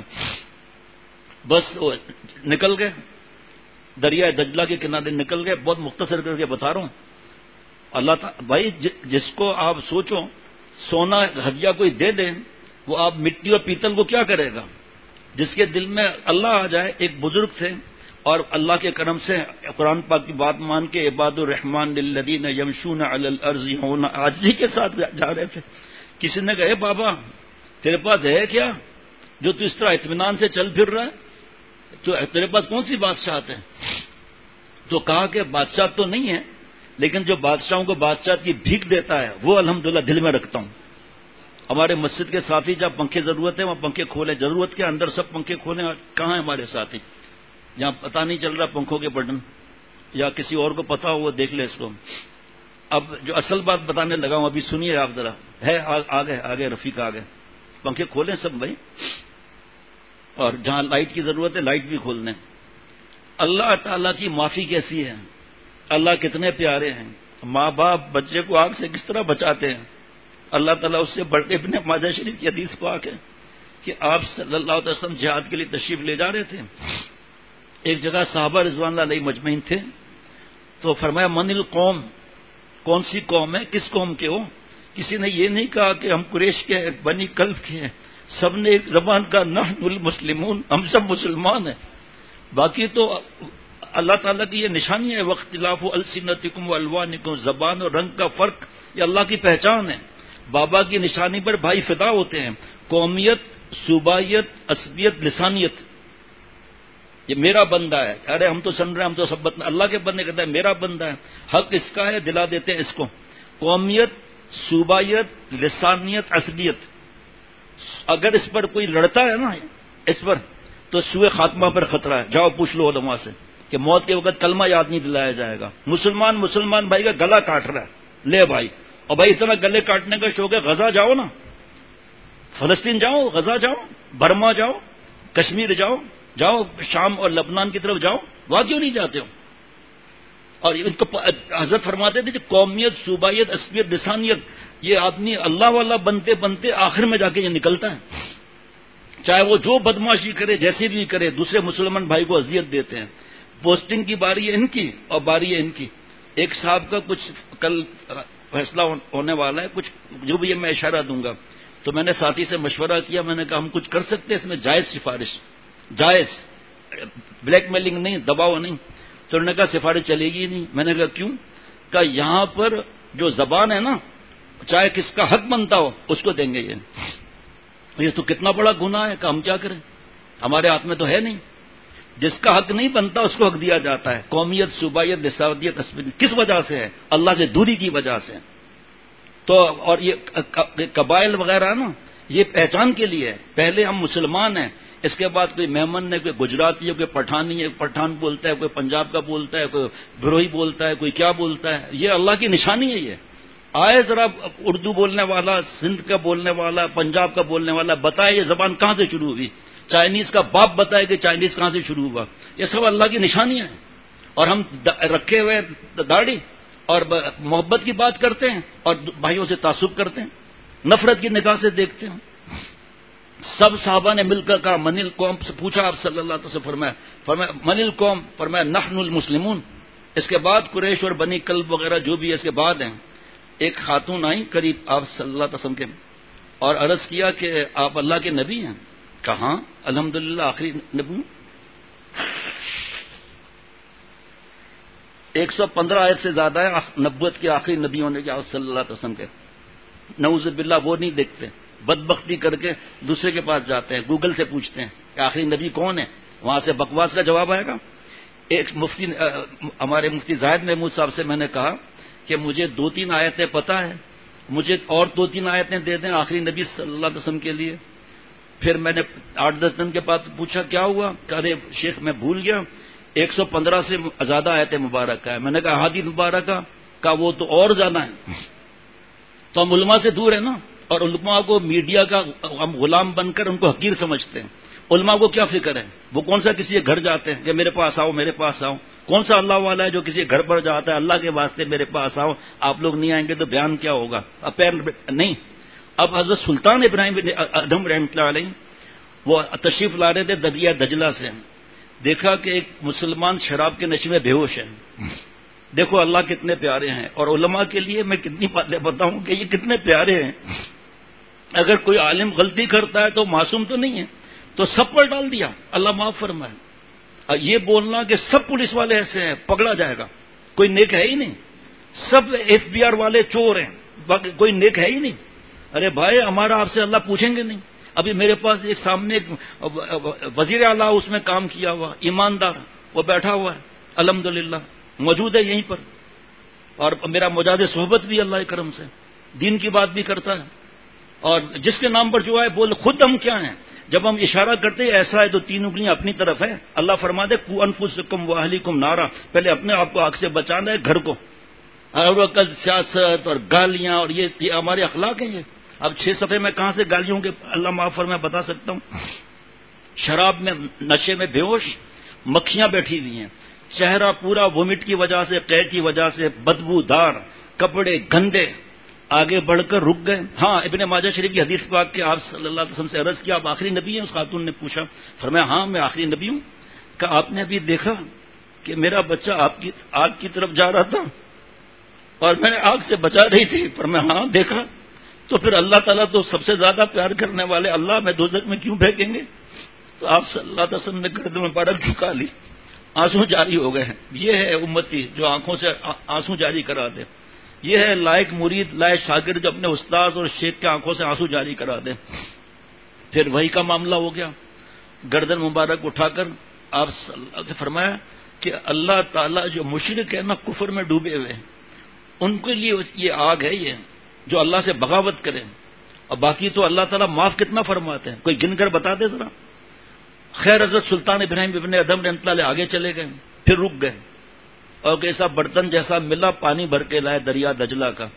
بس وہ نکل گئے دریائے دجلہ کے کنارے نکل گئے. بہت مختصر کر کے بتا رہا ہوں. اللہ تعالیٰ بھائی جس کو آپ سوچو سونا ہدیہ کوئی دے دیں وہ آپ مٹی اور پیتل کو کیا کرے گا؟ جس کے دل میں اللہ آ جائے. ایک بزرگ تھے اور اللہ کے کرم سے قرآن پاک کی بات مان کے عباد الرحمن للذین یمشون علی الارض ہونا عاجزی کے ساتھ جا رہے تھے. کسی نے کہا بابا تیرے پاس ہے کیا جو تو اس طرح اطمینان سے چل پھر رہا ہے؟ تو تیرے پاس کون سی بادشاہت ہے؟ تو کہا کہ بادشاہ تو نہیں ہے لیکن جو بادشاہوں کو بادشاہت کی بھیک دیتا ہے وہ الحمدللہ دل میں رکھتا ہوں. ہمارے مسجد کے ساتھی جہاں پنکھے ضرورت ہے وہاں پنکھے کھولیں، ضرورت کے اندر سب پنکھے کھولیں. کہاں ہیں ہمارے ساتھی جہاں پتہ نہیں چل رہا پنکھوں کے بٹن، یا کسی اور کو پتا ہو وہ دیکھ لے اس کو. اب جو اصل بات بتانے لگا ہوں ابھی سنیے آپ ذرا. ہے آگے آگے رفیق آگے پنکھے کھولیں سب بھائی، اور جہاں لائٹ کی ضرورت ہے لائٹ بھی کھول دیں. اللہ تعالیٰ کی معافی کیسی ہے، اللہ کتنے پیارے ہیں. ماں باپ بچے کو آگ سے کس طرح بچاتے ہیں. اللہ تعالیٰ اس سے بڑے. ابن ماجہ شریف کی حدیث پاک ہے کہ آپ صلی اللہ علیہ وسلم جہاد کے لیے تشریف لے جا رہے تھے. ایک جگہ صحابہ رضوان اللہ علیہ مجمعین تھے تو فرمایا من القوم، کون سی قوم ہے، کس قوم کے ہو. کسی نے یہ نہیں کہا کہ ہم قریش کے بنی کلب کے ہیں. سب نے ایک زبان کا نحن المسلمون، ہم سب مسلمان ہیں. باقی تو اللہ تعالیٰ کی یہ نشانی ہے، واختلاف السنتکم والوانکم، زبان اور رنگ کا فرق یہ اللہ کی پہچان ہے. بابا کی نشانی پر بھائی فدا ہوتے ہیں. قومیت، صوبائیت، عصبیت، لسانیت، یہ میرا بندہ ہے. ارے ہم تو سن رہے ہیں، ہم تو سب اللہ کے بندے کہتے ہیں میرا بندہ ہے، حق اس کا ہے، دلا دیتے ہیں اس کو. قومیت، صوبائیت، لسانیت، عصبیت، اگر اس پر کوئی لڑتا ہے نا اس پر تو سوء خاتمہ پر خطرہ ہے. جاؤ پوچھ لو علماء سے کہ موت کے وقت کلمہ یاد نہیں دلایا جائے گا. مسلمان مسلمان بھائی کا گلا کاٹ رہا ہے، لے بھائی، اور بھائی اتنا گلے کاٹنے کا شوق ہے، غزہ جاؤ نا، فلسطین جاؤ، غزہ جاؤ، برما جاؤ، کشمیر جاؤ، جاؤ شام اور لبنان کی طرف جاؤ، وہاں کیوں نہیں جاتے ہو؟ اور ان کو حضرت فرماتے تھے کہ قومیت، صوبائیت، عصبیت، لسانیت، یہ آدمی اللہ والا بنتے بنتے آخر میں جا کے یہ نکلتا ہے. چاہے وہ جو بدماشی کرے، جیسے بھی کرے، دوسرے مسلمان بھائی کو اذیت دیتے ہیں. پوسٹنگ کی باری ہے ان کی اور باری ہے ان کی. ایک صاحب کا کچھ کل فیصلہ ہونے والا ہے، کچھ جو بھی میں اشارہ دوں گا. تو میں نے ساتھی سے مشورہ کیا، میں نے کہا ہم کچھ کر سکتے ہیں اس میں، جائز سفارش، جائز، بلیک میلنگ نہیں، دباؤ نہیں. تو انہوں نے کہا سفارش چلے گی نہیں. میں نے کہا کیوں؟ کہ یہاں پر جو زبان ہے نا، چاہے کس کا حق بنتا ہو اس کو دیں گے. یہ یہ تو کتنا بڑا گناہ ہے کہ ہم کیا کریں، ہمارے ہاتھ میں تو ہے نہیں. جس کا حق نہیں بنتا اس کو حق دیا جاتا ہے. قومیت، صوبائیت، لسانیت، عصبیت کس وجہ سے ہے؟ اللہ سے دوری کی وجہ سے. تو اور یہ قبائل وغیرہ نا، یہ پہچان کے لیے ہے. پہلے ہم مسلمان ہیں، اس کے بعد کوئی میمن ہے، کوئی گجراتی ہے، کوئی پٹھانی ہے، پٹھان بولتا ہے، کوئی پنجاب کا بولتا ہے، کوئی بروہی بولتا ہے، کوئی کیا بولتا ہے. یہ اللہ کی نشانی ہے. یہ آئے ذرا اردو بولنے والا، سندھ کا بولنے والا، پنجاب کا بولنے والا بتائے یہ زبان کہاں سے شروع ہوئی. چائنیز کا باپ بتائے کہ چائنیز کہاں سے شروع ہوا. یہ سب اللہ کی نشانیاں ہیں. اور ہم رکھے ہوئے داڑھی اور محبت کی بات کرتے ہیں اور بھائیوں سے تعصب کرتے ہیں، نفرت کی نگاہ سے دیکھتے ہیں. سب صحابہ نے مل کر کہا من القوم سے پوچھا آپ صلی اللہ علیہ وسلم، فرمایا فرمایا من القوم، فرمایا نحن المسلمون. اس کے بعد قریش اور بنی کلب وغیرہ جو بھی اس کے بعد ہیں. ایک خاتون آئی قریب آپ صلی اللہ علیہ وسلم کے اور عرض کیا کہ آپ اللہ کے نبی ہیں؟ کہاں الحمدللہ آخری نبی. ایک سو پندرہ آیت سے زیادہ ہے نبوت کے آخری نبی ہونے کے آپ صلی اللہ علیہ وسلم کے. نعوذ باللہ وہ نہیں دیکھتے، بدبختی کر کے دوسرے کے پاس جاتے ہیں، گوگل سے پوچھتے ہیں کہ آخری نبی کون ہے، وہاں سے بکواس کا جواب آئے گا. ایک مفتی ہمارے مفتی زاہد محمود صاحب سے میں نے کہا کہ مجھے دو تین آیتیں پتہ ہیں، مجھے اور دو تین آیتیں دے دیں آخری نبی صلی اللہ علیہ وسلم کے لیے. پھر میں نے آٹھ دس دن کے بعد پوچھا کیا ہوا، کہ ارے شیخ میں بھول گیا، ایک سو پندرہ سے زیادہ آیتیں مبارکہ ہے. میں نے کہا حدیث مبارکہ کا وہ تو اور زیادہ ہے. تو ہم علماء سے دور ہیں نا، اور علماء کو میڈیا کا ہم غلام بن کر ان کو حقیر سمجھتے ہیں. علماء کو کیا فکر ہے، وہ کون سا کسی کے گھر جاتے ہیں کہ میرے پاس آؤ میرے پاس آؤ. کون سا اللہ والا ہے جو کسی کے گھر پر جاتا ہے اللہ کے واسطے میرے پاس آؤ، آپ لوگ نہیں آئیں گے تو بیان کیا ہوگا. اب پیر نہیں. اب حضرت سلطان ابراہیم بن ادھم رحمۃ اللہ علیہ وہ تشریف لا رہے تھے دریا دجلہ سے، دیکھا کہ ایک مسلمان شراب کے نشے میں بے ہوش ہے. دیکھو اللہ کتنے پیارے ہیں، اور علماء کے لیے میں کتنی باتیں بتاؤں کہ یہ کتنے پیارے ہیں. اگر کوئی عالم غلطی کرتا ہے تو معصوم تو نہیں ہے، تو سب پر ڈال دیا اللہ معاف فرمائے. یہ بولنا کہ سب پولیس والے ایسے ہیں پکڑا جائے گا، کوئی نیک ہے ہی نہیں، سب ایف بی آر والے چور ہیں، باقی کوئی نیک ہے ہی نہیں. ارے بھائی ہمارا آپ سے اللہ پوچھیں گے نہیں. ابھی میرے پاس ایک سامنے ایک وزیر اعلیٰ اس میں کام کیا ہوا ایماندار، وہ بیٹھا ہوا ہے الحمدللہ موجود ہے یہیں پر، اور میرا مجاہد صحبت بھی اللہ کے کرم سے دین کی بات بھی کرتا ہے. اور جس کے نام پر جو ہے بول خود ہم کیا ہیں، جب ہم اشارہ کرتے ہیں ایسا ہے تو تین انگلیاں اپنی طرف ہے. اللہ فرماتے قوا انفسکم واہلیکم نارا، پہلے اپنے آپ کو آگ سے بچانا ہے، گھر کو. اور کل سیاست اور گالیاں اور یہ یہ ہمارے اخلاق ہیں. یہ اب چھ صفحے میں کہاں سے گالیوں کے اللہ معاف فرمائے بتا سکتا ہوں. شراب میں نشے میں بے ہوش، مکھیاں بیٹھی ہوئی ہیں، چہرہ پورا وومٹ کی وجہ سے قے کی وجہ سے بدبو دار، کپڑے گندے. آگے بڑھ کر رک گئے. ہاں ابن ماجہ شریف کی حدیث پاک کے آپ صلی اللہ علیہ وسلم سے عرض کیا آپ آخری نبی ہیں؟ اس خاتون نے پوچھا. فرمایا ہاں میں آخری نبی ہوں. کہ آپ نے ابھی دیکھا کہ میرا بچہ آپ کی آگ کی طرف جا رہا تھا، اور میں نے آگ سے بچا رہی تھی، پر میں ہاں دیکھا تو پھر اللہ تعالیٰ تو سب سے زیادہ پیار کرنے والے اللہ میں دوزخ میں کیوں پھینکیں گے؟ تو آپ صلی اللہ علیہ وسلم نے گردن مبارک جھکا لی، آنسو جاری ہو گئے ہیں۔ یہ ہے امتی جو آنکھوں سے آنسو جاری کرا دے، یہ ہے لائق مرید لائق شاگرد جو اپنے استاد اور شیخ کے آنکھوں سے آنسو جاری کرا دے۔ پھر وہی کا معاملہ ہو گیا، گردن مبارک اٹھا کر آپ صلی اللہ علیہ وسلم سے فرمایا کہ اللہ تعالیٰ جو مشرک ہے نا کفر میں ڈوبے ہوئے ہیں، ان کے لیے یہ آگ ہے، یہ جو اللہ سے بغاوت کریں، اور باقی تو اللہ تعالیٰ معاف کتنا فرماتے ہیں، کوئی گن کر بتا دے ذرا۔ خیر حضرت سلطان ابراہیم ابن ادم رحمۃ اللہ علیہ آگے چلے گئے، پھر رک گئے، اور ایسا برتن جیسا ملا پانی بھر کے لائے دریا دجلہ کا۔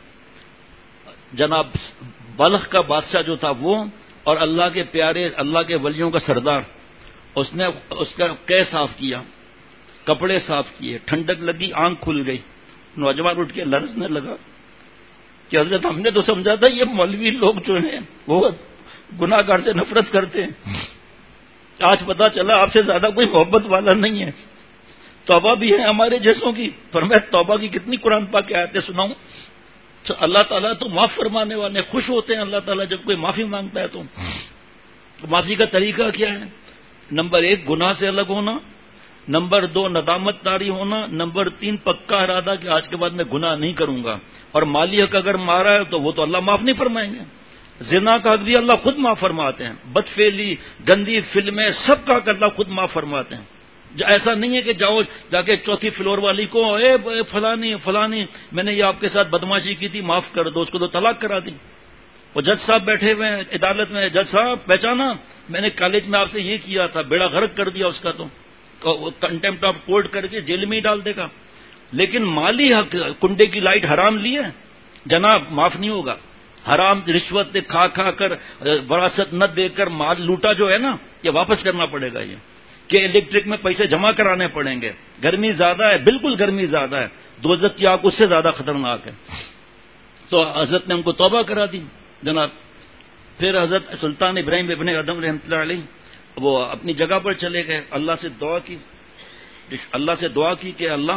جناب بلخ کا بادشاہ جو تھا وہ، اور اللہ کے پیارے اللہ کے ولیوں کا سردار، اس نے اس کا قے صاف کیا، کپڑے صاف کیے، ٹھنڈک لگی، آنکھ کھل گئی۔ نوجوان اٹھ کے لرزنے لگا کہ حضرت ہم نے تو سمجھا تھا یہ مولوی لوگ جو ہیں وہ گناہ گار سے نفرت کرتے ہیں، آج پتا چلا آپ سے زیادہ کوئی محبت والا نہیں ہے، توبہ بھی ہے ہمارے جیسوں کی۔ فرمایا توبہ کی کتنی قرآن پاک کی آیتیں سناؤں؟ تو اللہ تعالیٰ تو معاف فرمانے والے، خوش ہوتے ہیں اللہ تعالیٰ جب کوئی معافی مانگتا ہے۔ تو معافی کا طریقہ کیا ہے؟ نمبر ایک گناہ سے الگ ہونا، نمبر دو ندامت طاری ہونا، نمبر تین پکا ارادہ کہ آج کے بعد میں گناہ نہیں کروں گا۔ اور مالی حق اگر مارا ہے تو وہ تو اللہ معاف نہیں فرمائیں گے۔ زنا کا حق بھی اللہ خود معاف فرماتے ہیں، بدفعلی گندی فلمیں سب کا حق اللہ خود معاف فرماتے ہیں۔ ایسا نہیں ہے کہ جاؤ جا کے چوتھی فلور والی کو اے فلانی فلانی میں نے یہ آپ کے ساتھ بدماشی کی تھی معاف کر دو، اس کو تو طلاق کرا دی۔ وہ جج صاحب بیٹھے ہوئے ہیں عدالت میں، جج صاحب پہچانا میں نے کالج میں آپ سے یہ کیا تھا، بیڑا غرق کر دیا اس کا، تو کنٹمپٹ آف کورٹ کر کے جیل میں ہی ڈال دے گا۔ لیکن مالی حق کنڈے کی لائٹ حرام لی ہے جناب معاف نہیں ہوگا۔ حرام رشوت کھا کھا کر وراثت نہ دے کر مال لوٹا جو ہے نا یہ واپس کرنا پڑے گا، یہ کہ الیکٹرک میں پیسے جمع کرانے پڑیں گے۔ گرمی زیادہ ہے، بالکل گرمی زیادہ ہے، دوزخ کی آگ اس سے زیادہ خطرناک ہے۔ تو حضرت نے ان کو توبہ کرا دی جناب۔ پھر حضرت سلطان ابراہیم ابن ادم رحمۃ اللہ علیہ وہ اپنی جگہ پر چلے گئے، اللہ سے دعا کی، اللہ سے دعا کی کہ اللہ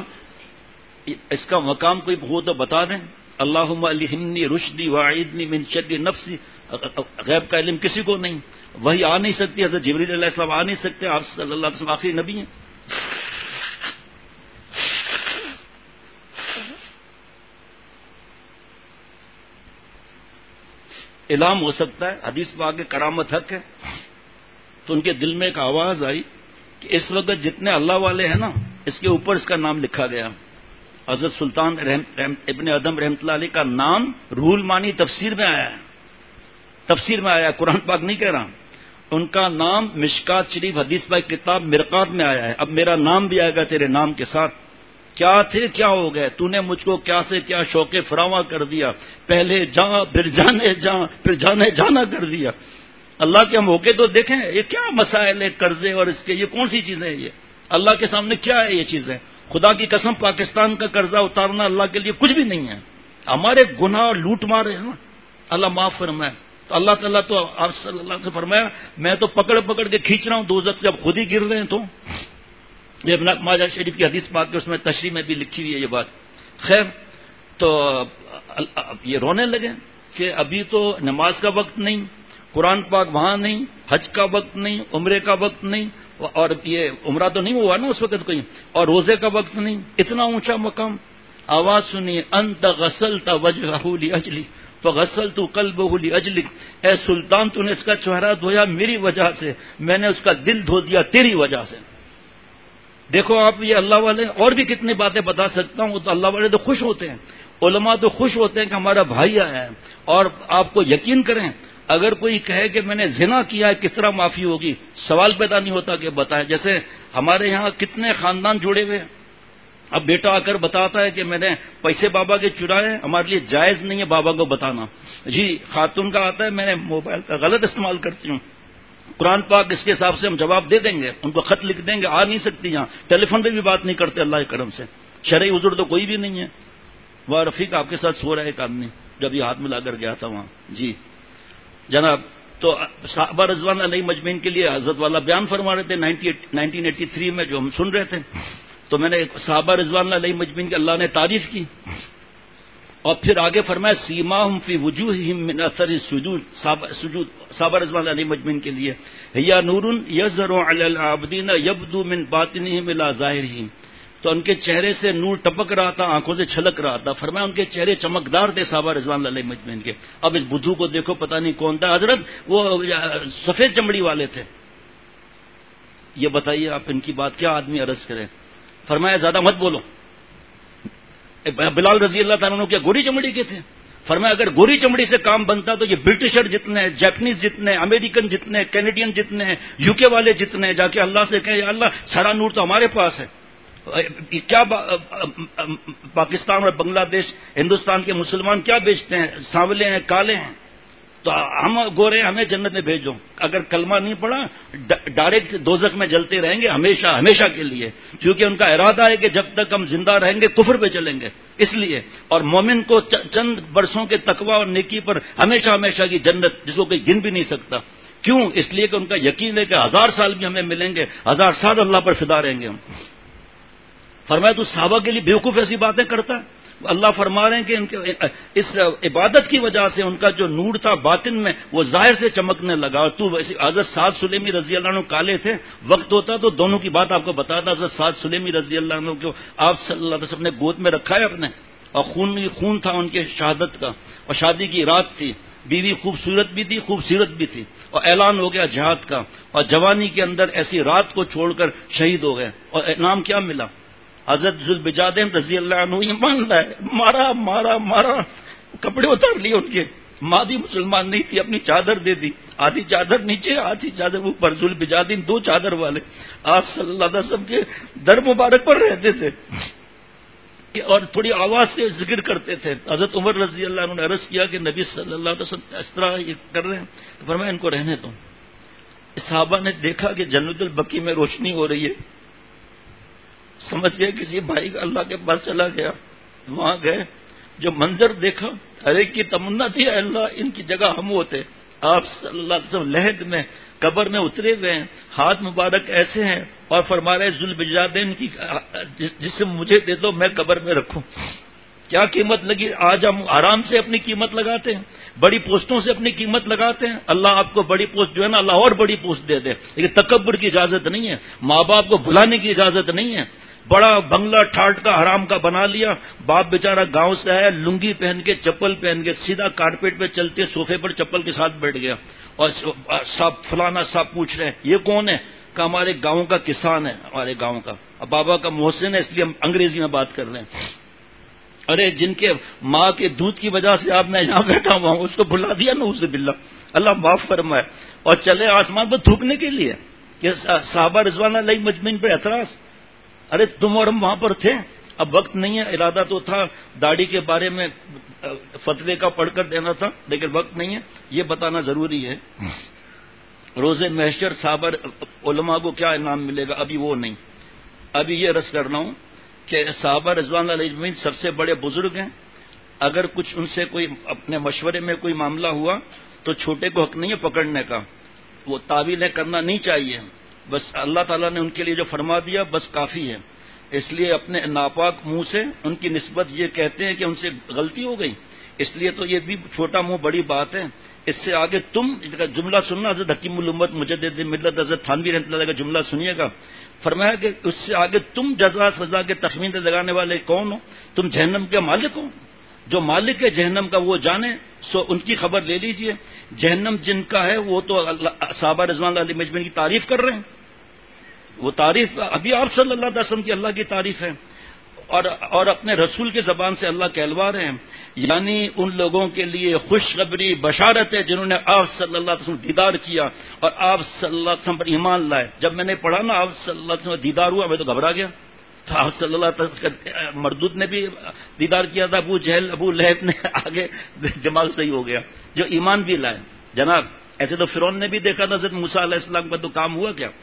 اس کا مقام کوئی ہو تو بتا دیں۔ اللہم الہمنی رشدی واعیدنی من شر نفسی، غیب کا علم کسی کو نہیں، وہی آ نہیں سکتی، حضرت جبریل علیہ السلام آ نہیں سکتے، آپ صلی اللہ علیہ وسلم آخری نبی ہیں۔ الہام ہو سکتا ہے، حدیث میں آگے کرامت حق ہے۔ تو ان کے دل میں ایک آواز آئی کہ اس وقت جتنے اللہ والے ہیں نا اس کے اوپر اس کا نام لکھا گیا۔ حضرت سلطان رحم رحم ابن ادم رحمۃ اللہ علیہ کا نام روح المعانی تفسیر میں آیا ہے، تفسیر میں آیا ہے، قرآن پاک نہیں کہہ رہا۔ ان کا نام مشکات شریف حدیث پاک کتاب مرقات میں آیا ہے۔ اب میرا نام بھی آئے گا تیرے نام کے ساتھ۔ کیا تھے کیا ہو گئے، تو نے مجھ کو کیا سے کیا شوق فراواں کر دیا، پہلے جاں پھر جانے جاں پھر جانے جانا کر دیا۔ اللہ کے موقع تو دیکھیں یہ کیا مسائل ہے، قرضے اور اس کے، یہ کون سی چیزیں ہیں؟ یہ اللہ کے سامنے کیا ہے یہ چیزیں؟ خدا کی قسم پاکستان کا قرضہ اتارنا اللہ کے لیے کچھ بھی نہیں ہے۔ ہمارے گناہ اور لوٹ مار ہے نا، اللہ معاف فرمائے۔ تو اللہ تعالیٰ تو آپ صلی اللہ سے فرمایا میں تو پکڑ پکڑ کے کھینچ رہا ہوں دوزخ سے، اب خود ہی گر رہے ہیں۔ تو یہ ابن ماجہ شریف کی حدیث پاک کے اس میں تشریح میں بھی لکھی ہوئی ہے یہ بات۔ خیر تو یہ رونے لگے کہ ابھی تو نماز کا وقت نہیں، قرآن پاک وہاں نہیں، حج کا وقت نہیں، عمرے کا وقت نہیں، اور یہ عمرہ تو نہیں ہوا نا اس وقت کوئی، اور روزے کا وقت نہیں، اتنا اونچا مقام۔ آواز سنی انت غسلت وجہہ لاجلی فغسلت قلبہ لاجلک، اے سلطان تو نے اس کا چہرہ دھویا میری وجہ سے، میں نے اس کا دل دھو دیا تیری وجہ سے۔ دیکھو آپ یہ اللہ والے، اور بھی کتنی باتیں بتا سکتا ہوں، تو اللہ والے تو خوش ہوتے ہیں، علماء تو خوش ہوتے ہیں کہ ہمارا بھائی آیا ہے۔ اور آپ کو یقین کریں اگر کوئی کہے کہ میں نے زنا کیا ہے کس طرح معافی ہوگی، سوال پیدا نہیں ہوتا کہ بتائیں۔ جیسے ہمارے یہاں کتنے خاندان جڑے ہوئے، اب بیٹا آ کر بتاتا ہے کہ میں نے پیسے بابا کے چرائے، ہمارے لیے جائز نہیں ہے بابا کو بتانا۔ جی خاتون کا آتا ہے میں نے موبائل کا غلط استعمال کرتی ہوں، قرآن پاک اس کے حساب سے ہم جواب دے دیں گے، ان کو خط لکھ دیں گے، آ نہیں سکتی یہاں، ٹیلی فون پہ بھی بات نہیں کرتے اللہ کے کرم سے، شرعی عذر تو کوئی بھی نہیں ہے۔ وہ رفیق آپ کے ساتھ سو رہا ہے ایک آدمی جب یہ ہاتھ ملا کر گیا تھا وہاں۔ جی جناب تو صحابہ رضوان علیہ مجمعین کے لیے حضرت والا بیان فرما رہے تھے نائنٹین ایٹی تھری میں جو ہم سن رہے تھے، تو میں نے صحابہ رضوان علیہ مجمعین کی اللہ نے تعریف کی اور پھر آگے فرمایا سیماہم فی وجوہہم من اثر السجود سجود صحابہ رضوان اللہ علیہم اجمعین کے لیے یا نور یظہر علی العابدین یبدو من باطنہم الی ظاہرہم، تو ان کے چہرے سے نور ٹپک رہا تھا، آنکھوں سے چھلک رہا تھا. فرمایا ان کے چہرے چمکدار تھے صحابہ رضوان اللہ علیہم اجمعین کے. اب اس بدھو کو دیکھو پتہ نہیں کون تھا حضرت، وہ سفید چمڑی والے تھے. یہ بتائیے آپ ان کی بات کیا آدمی عرض کرے. فرمایا زیادہ مت بولو. بلال رضی اللہ تعالیٰ عنہ کیا گوری چمڑی کے تھے؟ فرمایا اگر گوری چمڑی سے کام بنتا تو یہ برٹشر جتنے، جاپنیز جتنے، امریکن جتنے، کینیڈین جتنے، یو کے والے جتنے جا کے اللہ سے کہیں یا اللہ سارا نور تو ہمارے پاس ہے. کیا پاکستان اور بنگلہ دیش ہندوستان کے مسلمان کیا بیچتے ہیں؟ سانولے ہیں، کالے ہیں، تو ہم گورے ہمیں جنت میں بھیجو. اگر کلمہ نہیں پڑا ڈائریکٹ دوزخ میں جلتے رہیں گے ہمیشہ ہمیشہ کے لیے، کیونکہ ان کا ارادہ ہے کہ جب تک ہم زندہ رہیں گے کفر پہ چلیں گے اس لیے. اور مومن کو چند برسوں کے تقوی اور نیکی پر ہمیشہ ہمیشہ کی جنت جس کو کوئی گن بھی نہیں سکتا. کیوں؟ اس لیے کہ ان کا یقین ہے کہ ہزار سال بھی ہمیں ملیں گے، ہزار سال اللہ پر فدا رہیں گے ہم. فرمایا تو صحابہ کے لیے بیوقوف ایسی باتیں کرتا ہے. اللہ فرما رہے ہیں کہ ان کے اس عبادت کی وجہ سے ان کا جو نور تھا باطن میں وہ ظاہر سے چمکنے لگا. اور تو ویسے حضرت سعد سلیمی رضی اللہ عنہ کالے تھے، وقت ہوتا تو دونوں کی بات آپ کو بتاتا. حضرت سعد سلیمی رضی اللہ عنہ کو آپ صلی اللہ علیہ وسلم نے گود میں رکھا ہے اپنے، اور خون خون تھا ان کے شہادت کا، اور شادی کی رات تھی، بیوی خوبصورت بھی تھی خوبصورت بھی تھی، اور اعلان ہو گیا جہاد کا، اور جوانی کے اندر ایسی رات کو چھوڑ کر شہید ہو گئے. اور انعام کیا ملا؟ حضرت ذوالبجادین رضی اللہ عنہ ایمان لائے، مارا مارا مارا، کپڑے اتار لیے ان کے. ماں بھی مسلمان نہیں تھی، اپنی چادر دے دی، آدھی چادر نیچے آدھی چادر اوپر. ذوالبجادین دو چادر والے آپ صلی اللہ علیہ وسلم کے در مبارک پر رہتے تھے اور تھوڑی آواز سے ذکر کرتے تھے. حضرت عمر رضی اللہ عنہ نے عرض کیا کہ نبی صلی اللہ علیہ وسلم اس طرح یہ کر رہے ہیں، تو فرمایا ان کو رہنے دو. صحابہ نے دیکھا کہ جنت البقیع میں روشنی ہو رہی ہے، سمجھ گئے کسی بھائی کا اللہ کے پاس چلا گیا. وہاں گئے، جو منظر دیکھا ہر ایک کی تمنا تھی اللہ ان کی جگہ ہم ہوتے. آپ صلی اللہ علیہ وسلم لہد میں قبر میں اترے ہوئے ہیں، ہاتھ مبارک ایسے ہیں، اور فرما رہے ذوالبجادین کی جسم مجھے دے دو میں قبر میں رکھوں. کیا قیمت لگی؟ آج ہم آرام سے اپنی قیمت لگاتے ہیں، بڑی پوسٹوں سے اپنی قیمت لگاتے ہیں. اللہ آپ کو بڑی پوسٹ جو ہے نا اللہ اور بڑی پوسٹ دے دے، لیکن تکبر کی اجازت نہیں ہے، ماں باپ کو بھلانے کی اجازت نہیں ہے. بڑا بنگلہ ٹھاٹ کا حرام کا بنا لیا، باپ بیچارہ گاؤں سے آیا، لنگی پہن کے چپل پہن کے سیدھا کارپیٹ پہ چلتے صوفے پر چپل کے ساتھ بیٹھ گیا، اور صاحب فلانا صاحب پوچھ رہے ہیں یہ کون ہے؟ کہ ہمارے گاؤں کا کسان ہے، ہمارے گاؤں کا، اب بابا کا محسن ہے اس لیے ہم انگریزی میں بات کر رہے ہیں. ارے جن کے ماں کے دودھ کی وجہ سے آپ میں یہاں بیٹھا ہوا ہوں اس کو بلا دیا نا، اسے باللہ اللہ معاف فرمائے. اور چلے آسمان پر تھوکنے کے لیے کہ صحابہ رضوان اللہ مجمعین پہ اعتراض. ارے تم اور ہم وہاں پر تھے. اب وقت نہیں ہے، ارادہ تو تھا داڑھی کے بارے میں فتوے کا پڑھ کر دینا تھا، لیکن وقت نہیں ہے. یہ بتانا ضروری ہے روز محشر صحابہ علماء کو کیا انعام ملے گا، ابھی وہ نہیں. ابھی یہ رس کرنا ہوں کہ صحابہ رضوان اللہ اجمعین سب سے بڑے بزرگ ہیں. اگر کچھ ان سے کوئی اپنے مشورے میں کوئی معاملہ ہوا تو چھوٹے کو حق نہیں ہے پکڑنے کا، وہ تعویلیں کرنا نہیں چاہیے. بس اللہ تعالیٰ نے ان کے لیے جو فرما دیا بس کافی ہے. اس لیے اپنے ناپاک منہ سے ان کی نسبت یہ کہتے ہیں کہ ان سے غلطی ہو گئی، اس لیے تو یہ بھی چھوٹا منہ بڑی بات ہے. اس سے آگے تم جملہ سننا، حضرت حکیم الامت مجدد ملت حضرت تھانوی رحمۃ اللہ کا جملہ سنیے گا. فرمایا کہ اس سے آگے تم جزا سزا کے تخمین لگانے والے کون ہو؟ تم جہنم کے مالک ہو. جو مالک ہے جہنم کا وہ جانے، سو ان کی خبر لے لیجئے. جہنم جن کا ہے وہ تو صحابہ رضوان اللہ مجمعین کی تعریف کر رہے ہیں. وہ تعریف ابھی آپ صلی اللہ علیہ وسلم کی اللہ کی تعریف ہے، اور اور اپنے رسول کے زبان سے اللہ کہلوا رہے ہیں. یعنی ان لوگوں کے لیے خوشخبری بشارت ہے جنہوں نے آپ صلی اللہ علیہ وسلم دیدار کیا اور آپ صلی اللہ علیہ وسلم پر ایمان لائے. جب میں نے پڑھا نا آپ صلی اللہ علیہ وسلم دیدار ہوا میں تو گھبرا گیا. تو آپ صلی اللہ علیہ وسلم مردود نے بھی دیدار کیا تھا، ابو جہل ابو لہب نے آگے دماغ صحیح ہو گیا جو ایمان بھی لائے. جناب ایسے تو فرعون نے بھی دیکھا تھا حضرت موسیٰ علیہ السلام کا، تو کام ہوا کیا؟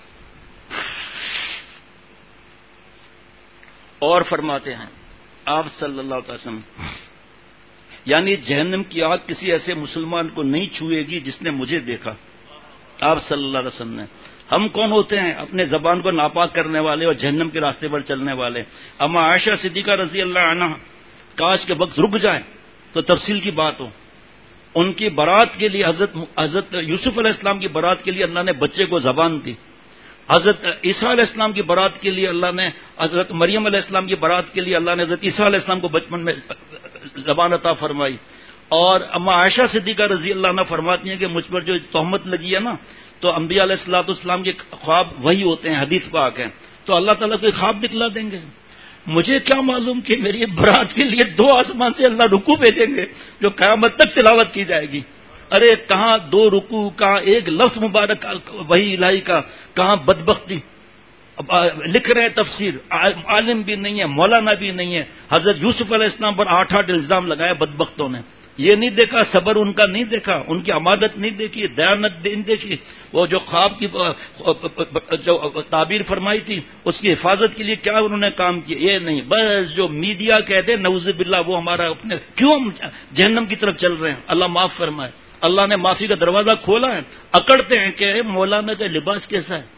اور فرماتے ہیں آپ صلی اللہ علیہ وسلم، یعنی جہنم کی آگ کسی ایسے مسلمان کو نہیں چھوئے گی جس نے مجھے دیکھا. آپ صلی اللہ علیہ وسلم نے. ہم کون ہوتے ہیں؟ اپنے زبان کو ناپاک کرنے والے اور جہنم کے راستے پر چلنے والے. اما عائشہ صدیقہ رضی اللہ عنہ کاش کے وقت رک جائے تو تفصیل کی بات ہو. ان کی برات کے لیے حضرت حضرت یوسف علیہ السلام کی برات کے لیے اللہ نے بچے کو زبان دی. حضرت عیسیٰ علیہ السلام کی برات کے لیے اللہ نے حضرت مریم علیہ السلام کی برات کے لیے اللہ نے حضرت عیسیٰ علیہ السلام کو بچپن میں زبان عطا فرمائی. اور اما عائشہ صدیقہ رضی اللہ عنہ فرماتی ہیں کہ مجھ پر جو تہمت لگی ہے نا تو انبیاء علیہ الصلوۃ والسلام کے خواب وہی ہوتے ہیں، حدیث پاک ہیں، تو اللہ تعالیٰ کوئی خواب دکھلا دیں گے. مجھے کیا معلوم کہ میری برات کے لیے دو آسمان سے اللہ رکوع بھیجیں گے جو قیامت تک تلاوت کی جائے گی. ارے کہاں دو رکوع، کہاں ایک لفظ مبارک وہی الہی کا، کہاں بدبختی. لکھ رہے ہیں تفسیر، عالم بھی نہیں ہے، مولانا بھی نہیں ہے. حضرت یوسف علیہ السلام پر آٹھ آٹھ الزام لگائے بدبختوں نے. یہ نہیں دیکھا، صبر ان کا نہیں دیکھا، ان کی عمادت نہیں دیکھی، دیانت نہیں دیکھی. وہ جو خواب کی جو تعبیر فرمائی تھی اس کی حفاظت کے لیے کیا انہوں نے کام کیا، یہ نہیں. بس جو میڈیا کہتے ہیں نعوذ باللہ وہ ہمارا اپنے کیوں ہم جہنم کی طرف چل رہے ہیں. اللہ معاف فرمائے. اللہ نے معافی کا دروازہ کھولا ہے. اکڑتے ہیں کہ مولانا کا لباس کیسا ہے.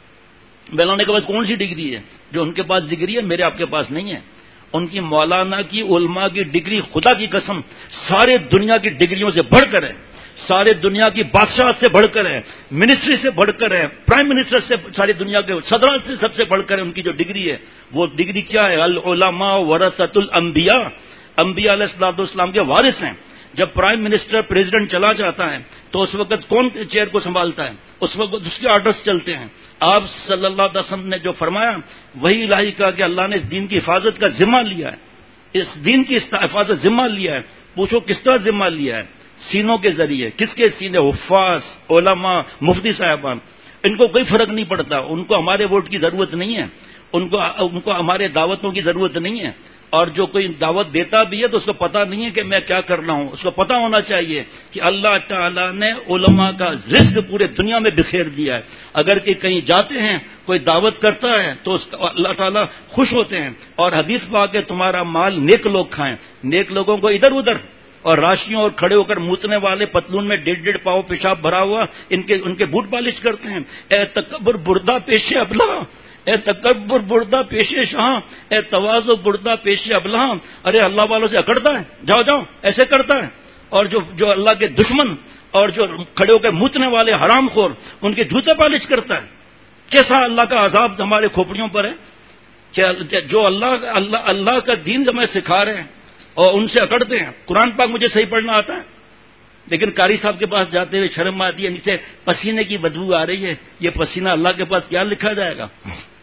مولانا کے پاس کون سی ڈگری ہے؟ جو ان کے پاس ڈگری ہے میرے آپ کے پاس نہیں ہے. ان کی مولانا کی علماء کی ڈگری خدا کی قسم سارے دنیا کی ڈگریوں سے بڑھ کر ہے، سارے دنیا کی بادشاہت سے بڑھ کر ہے، منسٹری سے بڑھ کر ہے، پرائم منسٹر سے، ساری دنیا کے صدرات سے سب سے بڑھ کر ہے. ان کی جو ڈگری ہے وہ ڈگری کیا ہے؟ العلماء ورثۃ الانبیاء، انبیاء علیہ الصلوۃ والسلام کے وارث ہیں. جب پرائم منسٹر پریزیڈنٹ چلا جاتا ہے تو اس وقت کون چیئر کو سنبھالتا ہے؟ اس وقت اس کے آرڈرز چلتے ہیں. آپ صلی اللہ علیہ وسلم نے جو فرمایا وہی الہی کا کہ اللہ نے اس دین کی حفاظت کا ذمہ لیا ہے، اس دین کی حفاظت ذمہ لیا ہے. پوچھو کس طرح ذمہ لیا ہے؟ سینوں کے ذریعے. کس کے سینے؟ حفاظ، علماء، مفتی صاحبان. ان کو کوئی فرق نہیں پڑتا، ان کو ہمارے ووٹ کی ضرورت نہیں ہے، ان کو ان کو ہمارے دعوتوں کی ضرورت نہیں ہے. اور جو کوئی دعوت دیتا بھی ہے تو اس کو پتہ نہیں ہے کہ میں کیا کر رہا ہوں. اس کو پتہ ہونا چاہیے کہ اللہ تعالیٰ نے علماء کا رزق پورے دنیا میں بکھیر دیا ہے. اگر کہ کہیں جاتے ہیں کوئی دعوت کرتا ہے تو اس اللہ تعالیٰ خوش ہوتے ہیں. اور حدیث پاک ہے تمہارا مال نیک لوگ کھائیں. نیک لوگوں کو ادھر ادھر اور راشیوں اور کھڑے ہو کر موتنے والے پتلون میں ڈیڑھ ڈیڑھ پاؤ پیشاب بھرا ہوا ان کے ان کے بوٹ پالش کرتے ہیں. اے تکبر بردہ پیش ابلا، اے تکبر بردہ پیش شاہ، اے تواضع بردہ پیش ابلا. ارے اللہ والوں سے اکڑتا ہے، جاؤ جاؤ ایسے کرتا ہے. اور جو جو اللہ کے دشمن اور جو کھڑے ہو کے موتنے والے حرام خور ان کے جوتے پالش کرتا ہے. کیسا اللہ کا عذاب ہمارے کھوپڑیوں پر ہے کہ جو اللہ اللہ اللہ کا دین ہمیں سکھا رہے ہیں اور ان سے اکڑتے ہیں. قرآن پاک مجھے صحیح پڑھنا آتا ہے لیکن قاری صاحب کے پاس جاتے ہوئے شرم آتی ہے، نیچے پسینے کی بدبو آ رہی ہے. یہ پسینہ اللہ کے پاس کیا لکھا جائے گا؟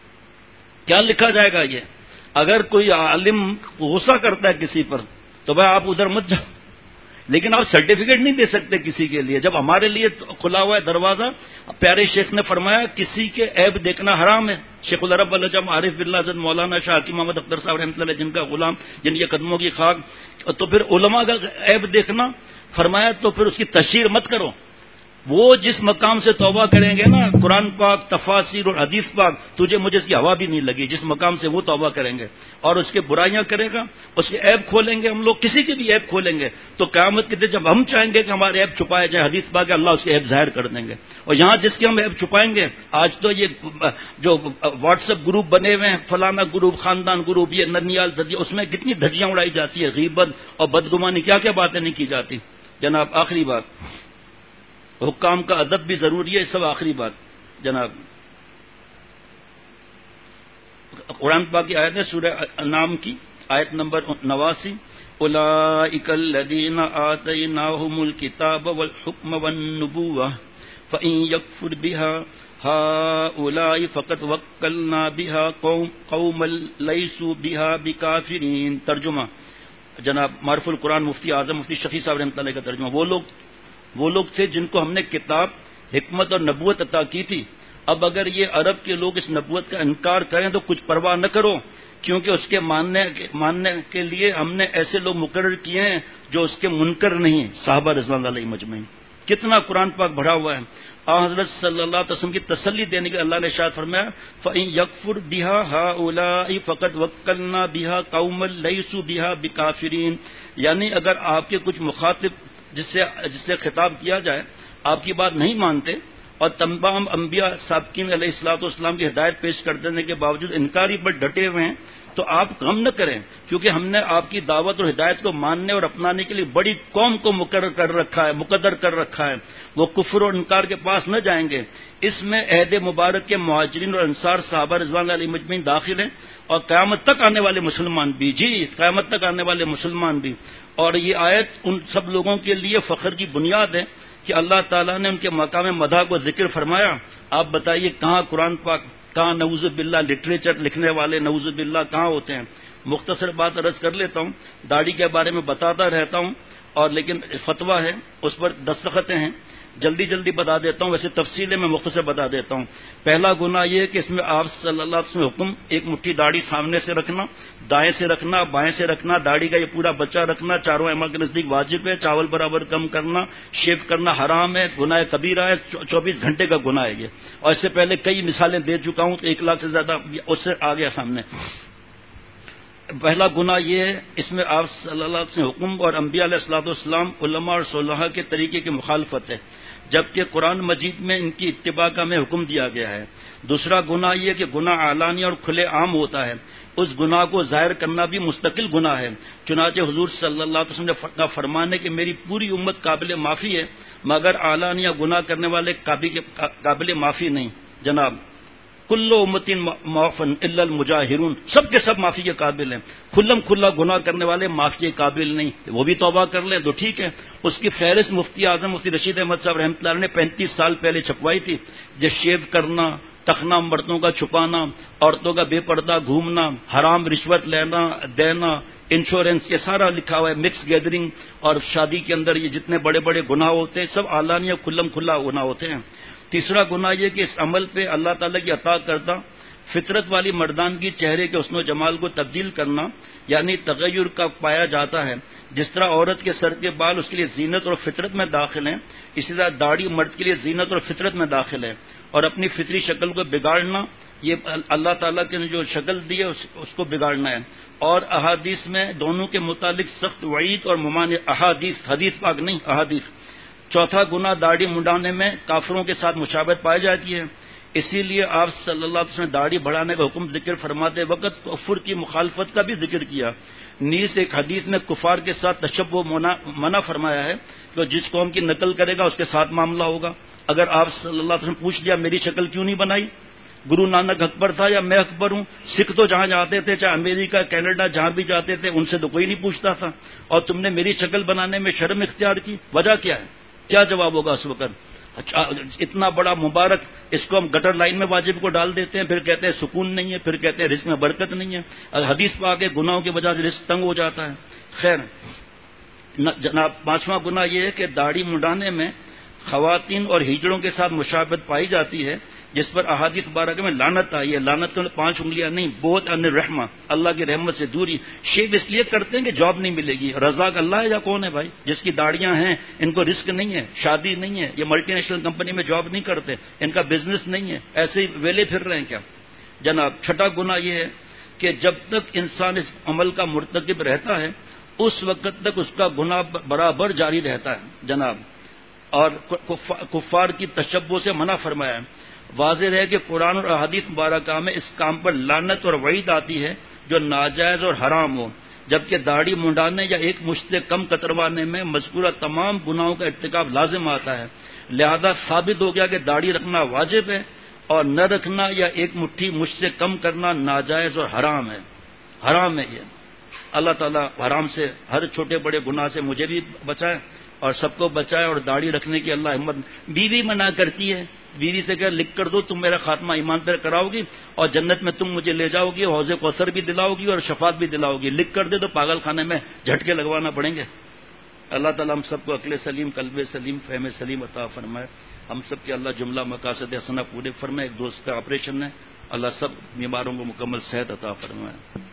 کیا لکھا جائے گا؟ یہ اگر کوئی عالم غصہ کرتا ہے کسی پر تو بھائی آپ ادھر مت جاؤ، لیکن آپ سرٹیفکیٹ نہیں دے سکتے کسی کے لیے جب ہمارے لیے کھلا ہوا ہے دروازہ. پیارے شیخ نے فرمایا کسی کے عیب دیکھنا حرام ہے. شیخ العرب العجم عارف باللہ حضرت مولانا شاہ حکیم محمد اختر صاحب رحمۃ اللہ جن کا غلام، جن کے قدموں کی خاک. تو پھر علماء کا عیب دیکھنا فرمایا تو پھر اس کی تشہیر مت کرو. وہ جس مقام سے توبہ کریں گے نا، قرآن پاک، تفاسیر اور حدیث پاک، تجھے مجھے اس کی ہوا بھی نہیں لگی. جس مقام سے وہ توبہ کریں گے اور اس کے برائیاں کرے گا، اس کے عیب کھولیں گے ہم لوگ، کسی کے بھی عیب کھولیں گے تو قیامت کے دن جب ہم چاہیں گے کہ ہمارے عیب چھپائے جائے، حدیث پاک اللہ اس کے عیب ظاہر کر دیں گے. اور یہاں جس کے ہم عیب چھپائیں گے، آج تو یہ جو واٹس ایپ گروپ بنے ہوئے ہیں، فلانا گروپ، خاندان گروپ، یہ ننیال دھجیاں، اس میں کتنی دھجیاں اڑائی جاتی ہے، غیبت اور بدگمانی، کیا کیا باتیں نہیں کی جاتی. جناب آخری بات، حکام کا ادب بھی ضروری ہے. سب آخری بات جناب، قرآن پاک کی آیت ہے سورہ انعام کی آیت نمبر نواسی، اولئک الذین آتیناہم الکتاب والحکم والنبوۃ فإن یکفر بها هؤلاء فقد وکلنا بها قوما لیسوا بها بکافرین. ترجمہ جناب معرف القرآن مفتی اعظم مفتی شفیع صاحب رحمۃ اللہ کا ترجمہ. وہ لوگ وہ لوگ تھے جن کو ہم نے کتاب، حکمت اور نبوت عطا کی تھی. اب اگر یہ عرب کے لوگ اس نبوت کا انکار کریں تو کچھ پرواہ نہ کرو، کیونکہ اس کے ماننے ماننے کے لیے ہم نے ایسے لوگ مقرر کیے ہیں جو اس کے منکر نہیں. صحابہ رضوان اللہ علیہم اجمعین. کتنا قرآن پاک بڑھا ہوا ہے. آ حضرت صلی اللہ علیہ وسلم کی تسلی دینے کے اللہ نے ارشاد فرمایا فَإِن يَكْفُرْ بِهَا هَؤُلَاءِ فَقَدْ وَكَّلْنَا بِهَا قَوْمًا لَيْسُوا بِهَا بِكَافِرِينَ. یعنی اگر آپ کے کچھ مخاطب جس سے جس سے خطاب کیا جائے آپ کی بات نہیں مانتے اور تمام انبیاء سابقین علیہ الصلوۃ والسلام کی ہدایت پیش کر دینے کے باوجود انکاری پر ڈٹے ہوئے ہیں تو آپ غم نہ کریں، کیونکہ ہم نے آپ کی دعوت اور ہدایت کو ماننے اور اپنانے کے لیے بڑی قوم کو مقرر کر رکھا ہے، مقدر کر رکھا ہے، وہ کفر اور انکار کے پاس نہ جائیں گے۔ اس میں عہد مبارک کے مہاجرین اور انصار صحابہ رضوان اللہ علیہم اجمعین داخل ہیں، اور قیامت تک آنے والے مسلمان بھی، جی قیامت تک آنے والے مسلمان بھی۔ اور یہ آیت ان سب لوگوں کے لیے فخر کی بنیاد ہے کہ اللہ تعالیٰ نے ان کے مقام مدح کو ذکر فرمایا۔ آپ بتائیے کہاں قرآن پاک، کہاں نعوذ باللہ لٹریچر لکھنے والے نعوذ باللہ کہاں ہوتے ہیں؟ مختصر بات عرض کر لیتا ہوں، داڑھی کے بارے میں بتاتا رہتا ہوں، اور لیکن فتویٰ ہے اس پر دستخطیں ہیں، جلدی جلدی بتا دیتا ہوں، ویسے تفصیلیں میں مختصر بتا دیتا ہوں۔ پہلا گناہ یہ ہے کہ اس میں آپ صلی اللہ علیہ وسلم حکم ایک مٹھی داڑھی سامنے سے رکھنا، دائیں سے رکھنا، بائیں سے رکھنا، داڑھی کا یہ پورا بچہ رکھنا چاروں ائمہ کے نزدیک واجب ہے، چاول برابر کم کرنا، شیو کرنا حرام ہے، گناہ کبیرہ ہے، چوبیس گھنٹے کا گناہ ہے یہ، اور اس سے پہلے کئی مثالیں دے چکا ہوں تو ایک لاکھ سے زیادہ اس سے آ گیا سامنے۔ پہلا گناہ یہ ہے اس میں آپ صلی اللہ علیہ وسلم حکم اور انبیاء علیہ الصلوۃ والسلام علماء اور صلحاء کے طریقے کی مخالفت ہے، جبکہ قرآن مجید میں ان کی اتباع کا میں حکم دیا گیا ہے۔ دوسرا گناہ یہ کہ گناہ اعلانیہ اور کھلے عام ہوتا ہے، اس گناہ کو ظاہر کرنا بھی مستقل گناہ ہے، چنانچہ حضور صلی اللہ علیہ وسلم نے فرمانے کہ میری پوری امت قابل معافی ہے مگر اعلانیہ گناہ کرنے والے قابل معافی نہیں۔ جناب کل امت معافن الا المجاہرون، سب کے سب معافی کے قابل ہیں، کھلم کھلا گناہ کرنے والے معافی کے قابل نہیں، وہ بھی توبہ کر لیں تو ٹھیک ہے۔ اس کی فہرست مفتی اعظم مفتی رشید احمد صاحب رحمۃ اللہ نے پینتیس سال پہلے چھپوائی تھی، جیسے شیو کرنا، ٹخنا مردوں کا چھپانا، عورتوں کا بے پردہ گھومنا، حرام رشوت لینا دینا، انشورنس، یہ سارا لکھا ہوا ہے، مکس گیدرنگ، اور شادی کے اندر یہ جتنے بڑے بڑے گناہ ہوتے ہیں سب اعلانیہ کھلم کھلا گناہ ہوتے ہیں۔ تیسرا گناہ یہ کہ اس عمل پہ اللہ تعالیٰ کی عطا کردہ فطرت والی مردانگی چہرے کے حسن و جمال کو تبدیل کرنا، یعنی تغیر کا پایا جاتا ہے۔ جس طرح عورت کے سر کے بال اس کے لیے زینت اور فطرت میں داخل ہیں، اسی طرح داڑھی مرد کے لیے زینت اور فطرت میں داخل ہے، اور اپنی فطری شکل کو بگاڑنا، یہ اللہ تعالیٰ نے جو شکل دی ہے اس کو بگاڑنا ہے۔ اور احادیث میں دونوں کے متعلق سخت وعید اور ممانع، احادیث، حدیث پاک نہیں، احادیث۔ چوتھا گناہ داڑھی منڈانے میں کافروں کے ساتھ مشابہت پائی جاتی ہے، اسی لیے آپ صلی اللہ علیہ وسلم نے داڑھی بڑھانے کا حکم ذکر فرماتے وقت کفر کی مخالفت کا بھی ذکر کیا۔ نیز ایک حدیث میں کفار کے ساتھ تشبہ منع فرمایا ہے کہ جس قوم کی نقل کرے گا اس کے ساتھ معاملہ ہوگا۔ اگر آپ صلی اللہ علیہ وسلم پوچھ لیا میری شکل کیوں نہیں بنائی، گرو نانک اکبر تھا یا میں اکبر ہوں؟ سکھ تو جہاں جاتے تھے، چاہے امریکہ کینیڈا جہاں بھی جاتے تھے، ان سے تو کوئی نہیں پوچھتا تھا، اور تم نے میری شکل بنانے میں شرم اختیار کی، وجہ کیا ہے؟ کیا جواب ہوگا اس وقت؟ اتنا بڑا مبارک، اس کو ہم گٹر لائن میں واجب کو ڈال دیتے ہیں، پھر کہتے ہیں سکون نہیں ہے، پھر کہتے ہیں رزق میں برکت نہیں ہے۔ حدیث پاک ہے گناہوں کی وجہ سے رزق تنگ ہو جاتا ہے۔ خیر جناب، پانچواں گناہ یہ ہے کہ داڑھی منڈانے میں خواتین اور ہجڑوں کے ساتھ مشابہت پائی جاتی ہے، جس پر احادیث مبارکہ میں لعنت آئی ہے۔ لعنت کے پانچ انگلیاں نہیں، بہت ان رحمہ، اللہ کی رحمت سے دوری۔ شیو اس لیے کرتے ہیں کہ جاب نہیں ملے گی۔ رزاق اللہ ہے یا کون ہے بھائی؟ جس کی داڑیاں ہیں ان کو رزق نہیں ہے، شادی نہیں ہے، یہ ملٹی نیشنل کمپنی میں جاب نہیں کرتے، ان کا بزنس نہیں ہے، ایسے ہی ویلے پھر رہے ہیں کیا؟ جناب چھٹا گناہ یہ ہے کہ جب تک انسان اس عمل کا مرتکب رہتا ہے اس وقت تک اس کا گناہ برابر جاری رہتا ہے جناب، اور کفار کی تشبہ سے منع فرمایا ہے۔ واضح ہے کہ قرآن اور احادیث مبارکہ میں اس کام پر لعنت اور وعید آتی ہے جو ناجائز اور حرام ہو، جبکہ داڑھی منڈانے یا ایک مشت سے کم کتروانے میں مذکورہ تمام گناہوں کا ارتکاب لازم آتا ہے۔ لہذا ثابت ہو گیا کہ داڑھی رکھنا واجب ہے اور نہ رکھنا یا ایک مٹھی مشت سے کم کرنا ناجائز اور حرام ہے، حرام ہے یہ۔ اللہ تعالیٰ حرام سے ہر چھوٹے بڑے گناہ سے مجھے بھی بچائے اور سب کو بچائے، اور داڑھی رکھنے کی اللہ ہمت۔ بیوی منع کرتی ہے، بیوی سے کہ لکھ کر دو تم میرا خاتمہ ایمان پر کراؤ گی اور جنت میں تم مجھے لے جاؤ گی، حوض کوثر بھی دلاؤ گی اور شفاعت بھی دلاؤ گی، لکھ کر دے تو پاگل خانے میں جھٹکے لگوانا پڑیں گے۔ اللہ تعالیٰ ہم سب کو عقل سلیم، قلب سلیم، فہم سلیم عطا فرمائے۔ ہم سب کے اللہ جملہ مقاصد حسنہ پورے فرمائے۔ ایک دوست کا آپریشن ہے، اللہ سب بیماروں کو مکمل صحت عطا فرمائے۔